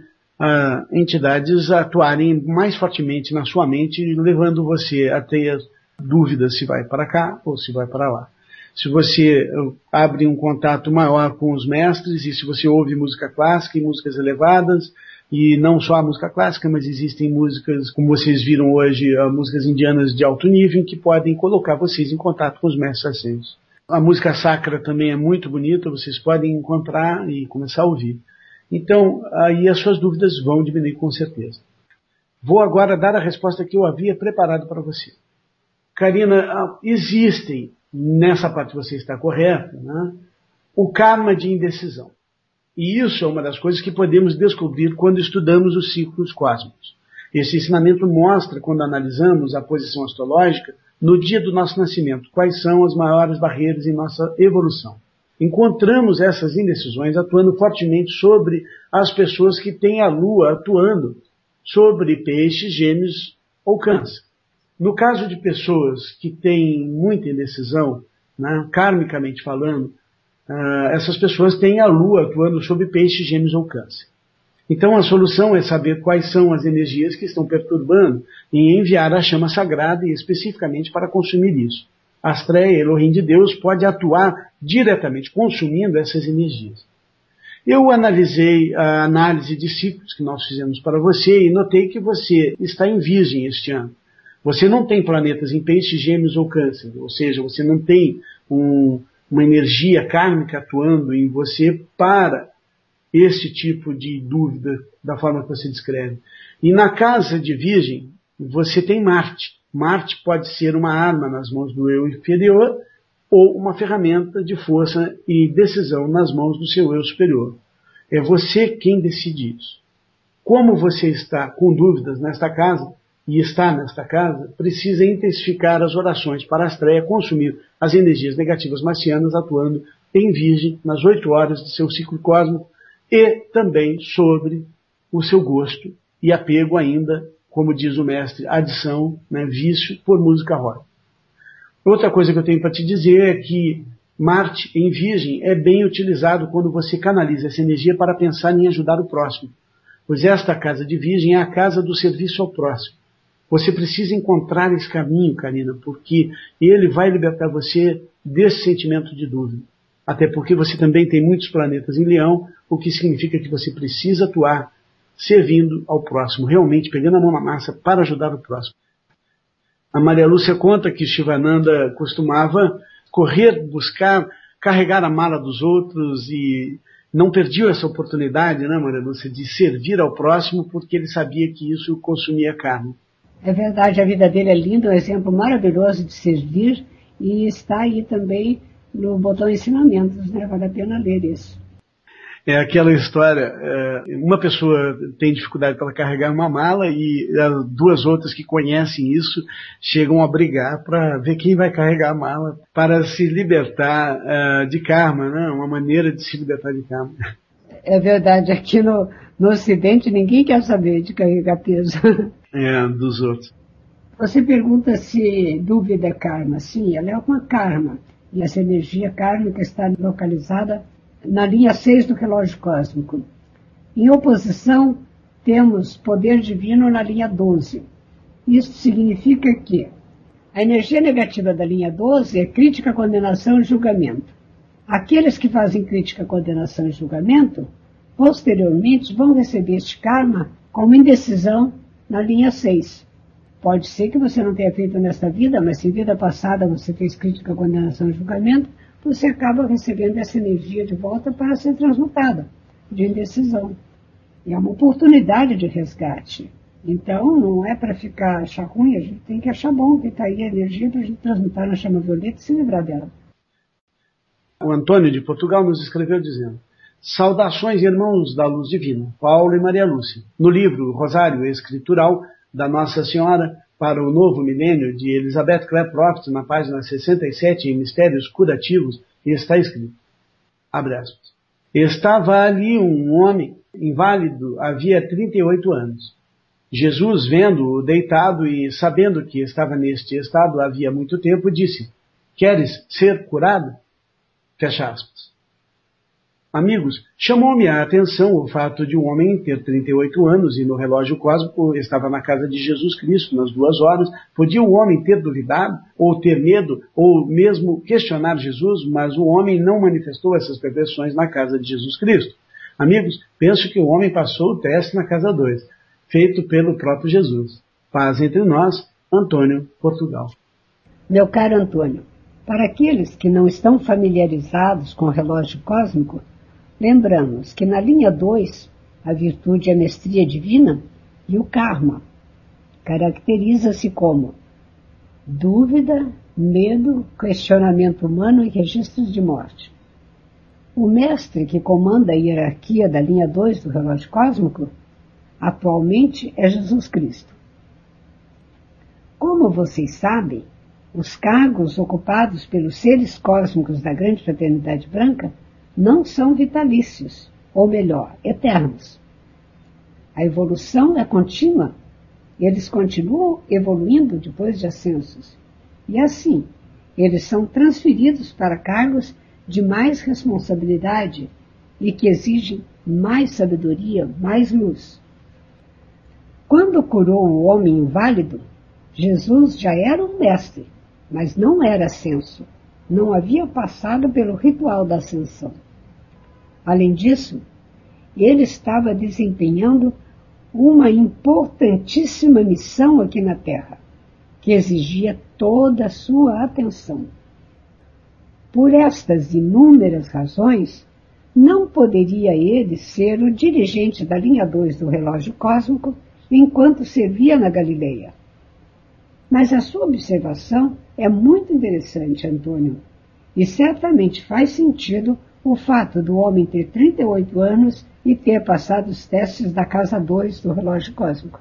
entidades atuarem mais fortemente na sua mente, levando você a ter dúvidas se vai para cá ou se vai para lá. Se você abre um contato maior com os mestres e se você ouve música clássica e músicas elevadas, e não só a música clássica, mas existem músicas, como vocês viram hoje, músicas indianas de alto nível que podem colocar vocês em contato com os mestres ascensos. A música sacra também é muito bonita, vocês podem encontrar e começar a ouvir. Então, aí as suas dúvidas vão diminuir com certeza. Vou agora dar a resposta que eu havia preparado para você. Karina, existem, nessa parte você está correta, né, o karma de indecisão. E isso é uma das coisas que podemos descobrir quando estudamos os ciclos cósmicos. Esse ensinamento mostra, quando analisamos a posição astrológica, no dia do nosso nascimento, quais são as maiores barreiras em nossa evolução. Encontramos essas indecisões atuando fortemente sobre as pessoas que têm a Lua atuando sobre Peixes, Gêmeos ou Câncer. No caso de pessoas que têm muita indecisão, né, karmicamente falando, essas pessoas têm a Lua atuando sobre Peixes, Gêmeos ou Câncer. Então a solução é saber quais são as energias que estão perturbando e enviar a chama sagrada e especificamente para consumir isso. A Astreia, Elohim de Deus, pode atuar diretamente consumindo essas energias. Eu analisei a análise de ciclos que nós fizemos para você e notei que você está em Virgem este ano. Você não tem planetas em Peixes, Gêmeos ou Câncer, ou seja, você não tem uma energia kármica atuando em você para esse tipo de dúvida da forma que você descreve. E na casa de Virgem, você tem Marte. Marte pode ser uma arma nas mãos do eu inferior ou uma ferramenta de força e decisão nas mãos do seu eu superior. É você quem decide isso. Como você está com dúvidas nesta casa, e está nesta casa, precisa intensificar as orações para a Astreia consumir as energias negativas marcianas atuando em Virgem nas 8 horas de seu ciclo cósmico e também sobre o seu gosto e apego ainda, como diz o mestre, adição, né, vício por música rock. Outra coisa que eu tenho para te dizer é que Marte em Virgem é bem utilizado quando você canaliza essa energia para pensar em ajudar o próximo, pois esta casa de Virgem é a casa do serviço ao próximo. Você precisa encontrar esse caminho, Karina, porque ele vai libertar você desse sentimento de dúvida. Até porque você também tem muitos planetas em Leão, o que significa que você precisa atuar servindo ao próximo, realmente pegando a mão na massa para ajudar o próximo. A Maria Lúcia conta que Shivananda costumava correr, buscar, carregar a mala dos outros e não perdia essa oportunidade, né, Maria Lúcia, de servir ao próximo porque ele sabia que isso consumia carne. É verdade, a vida dele é linda, um exemplo maravilhoso de servir e está aí também no botão ensinamentos, né? Vale a pena ler isso. É aquela história, uma pessoa tem dificuldade para carregar uma mala e duas outras que conhecem isso chegam a brigar para ver quem vai carregar a mala para se libertar de karma, né? Uma maneira de se libertar de karma. É verdade, aqui no Ocidente ninguém quer saber de carregar peso. Dos outros. Você pergunta se dúvida é karma. Sim, ela é uma karma. E essa energia kármica está localizada na linha 6 do relógio cósmico. Em oposição, temos poder divino na linha 12. Isso significa que a energia negativa da linha 12 é crítica, condenação e julgamento. Aqueles que fazem crítica, condenação e julgamento, posteriormente vão receber este karma como indecisão na linha 6. Pode ser que você não tenha feito nesta vida, mas se em vida passada você fez crítica, condenação e julgamento, você acaba recebendo essa energia de volta para ser transmutada, de indecisão. E é uma oportunidade de resgate. Então, não é para achar ruim, a gente tem que achar bom, que está aí a energia para a gente transmutar na chama violeta e se livrar dela. O Antônio de Portugal nos escreveu dizendo: saudações, irmãos da luz divina, Paulo e Maria Lúcia. No livro Rosário Escritural da Nossa Senhora para o Novo Milênio, de Elizabeth Clare Croft, na página 67, em Mistérios Curativos, está escrito, abre aspas, estava ali um homem inválido havia 38 anos. Jesus, vendo-o deitado e sabendo que estava neste estado havia muito tempo, disse, queres ser curado? Fecha aspas. Amigos, chamou-me a atenção o fato de um homem ter 38 anos e no relógio cósmico estava na casa de Jesus Cristo nas 2 horas. Podia o homem ter duvidado, ou ter medo, ou mesmo questionar Jesus, mas o homem não manifestou essas perversões na casa de Jesus Cristo. Amigos, penso que o homem passou o teste na casa 2, feito pelo próprio Jesus. Paz entre nós, Antônio, Portugal. Meu caro Antônio, para aqueles que não estão familiarizados com o relógio cósmico, lembramos que na linha 2, a virtude é a mestria divina e o karma caracteriza-se como dúvida, medo, questionamento humano e registros de morte. O mestre que comanda a hierarquia da linha 2 do relógio cósmico atualmente é Jesus Cristo. Como vocês sabem, os cargos ocupados pelos seres cósmicos da Grande Fraternidade Branca não são vitalícios, ou melhor, eternos. A evolução é contínua. Eles continuam evoluindo depois de ascensos. E assim, eles são transferidos para cargos de mais responsabilidade e que exigem mais sabedoria, mais luz. Quando curou o homem inválido, Jesus já era um mestre, mas não era ascenso. Não havia passado pelo ritual da ascensão. Além disso, ele estava desempenhando uma importantíssima missão aqui na Terra, que exigia toda a sua atenção. Por estas inúmeras razões, não poderia ele ser o dirigente da linha 2 do relógio cósmico enquanto servia na Galileia. Mas a sua observação é muito interessante, Antônio, e certamente faz sentido o fato do homem ter 38 anos e ter passado os testes da casa 2 do relógio cósmico.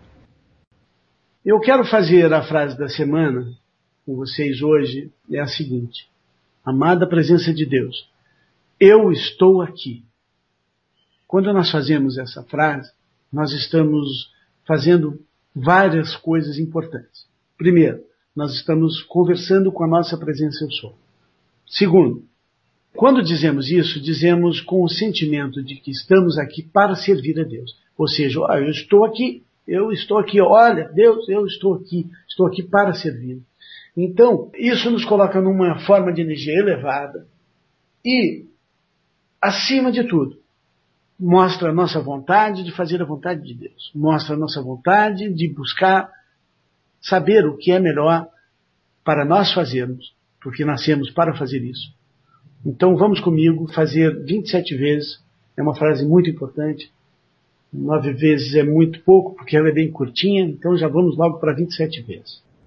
Eu quero fazer a frase da semana com vocês hoje, é a seguinte. Amada presença de Deus, eu estou aqui. Quando nós fazemos essa frase, nós estamos fazendo várias coisas importantes. Primeiro, nós estamos conversando com a nossa presença eu sou. Segundo, quando dizemos isso, dizemos com o sentimento de que estamos aqui para servir a Deus. Ou seja, eu estou aqui, olha, Deus, eu estou aqui para servir. Então, isso nos coloca numa forma de energia elevada e, acima de tudo, mostra a nossa vontade de fazer a vontade de Deus. Mostra a nossa vontade de buscar saber o que é melhor para nós fazermos, porque nascemos para fazer isso. Então vamos comigo fazer 27 vezes, é uma frase muito importante, 9 vezes é muito pouco, porque ela é bem curtinha, então já vamos logo para 27 vezes.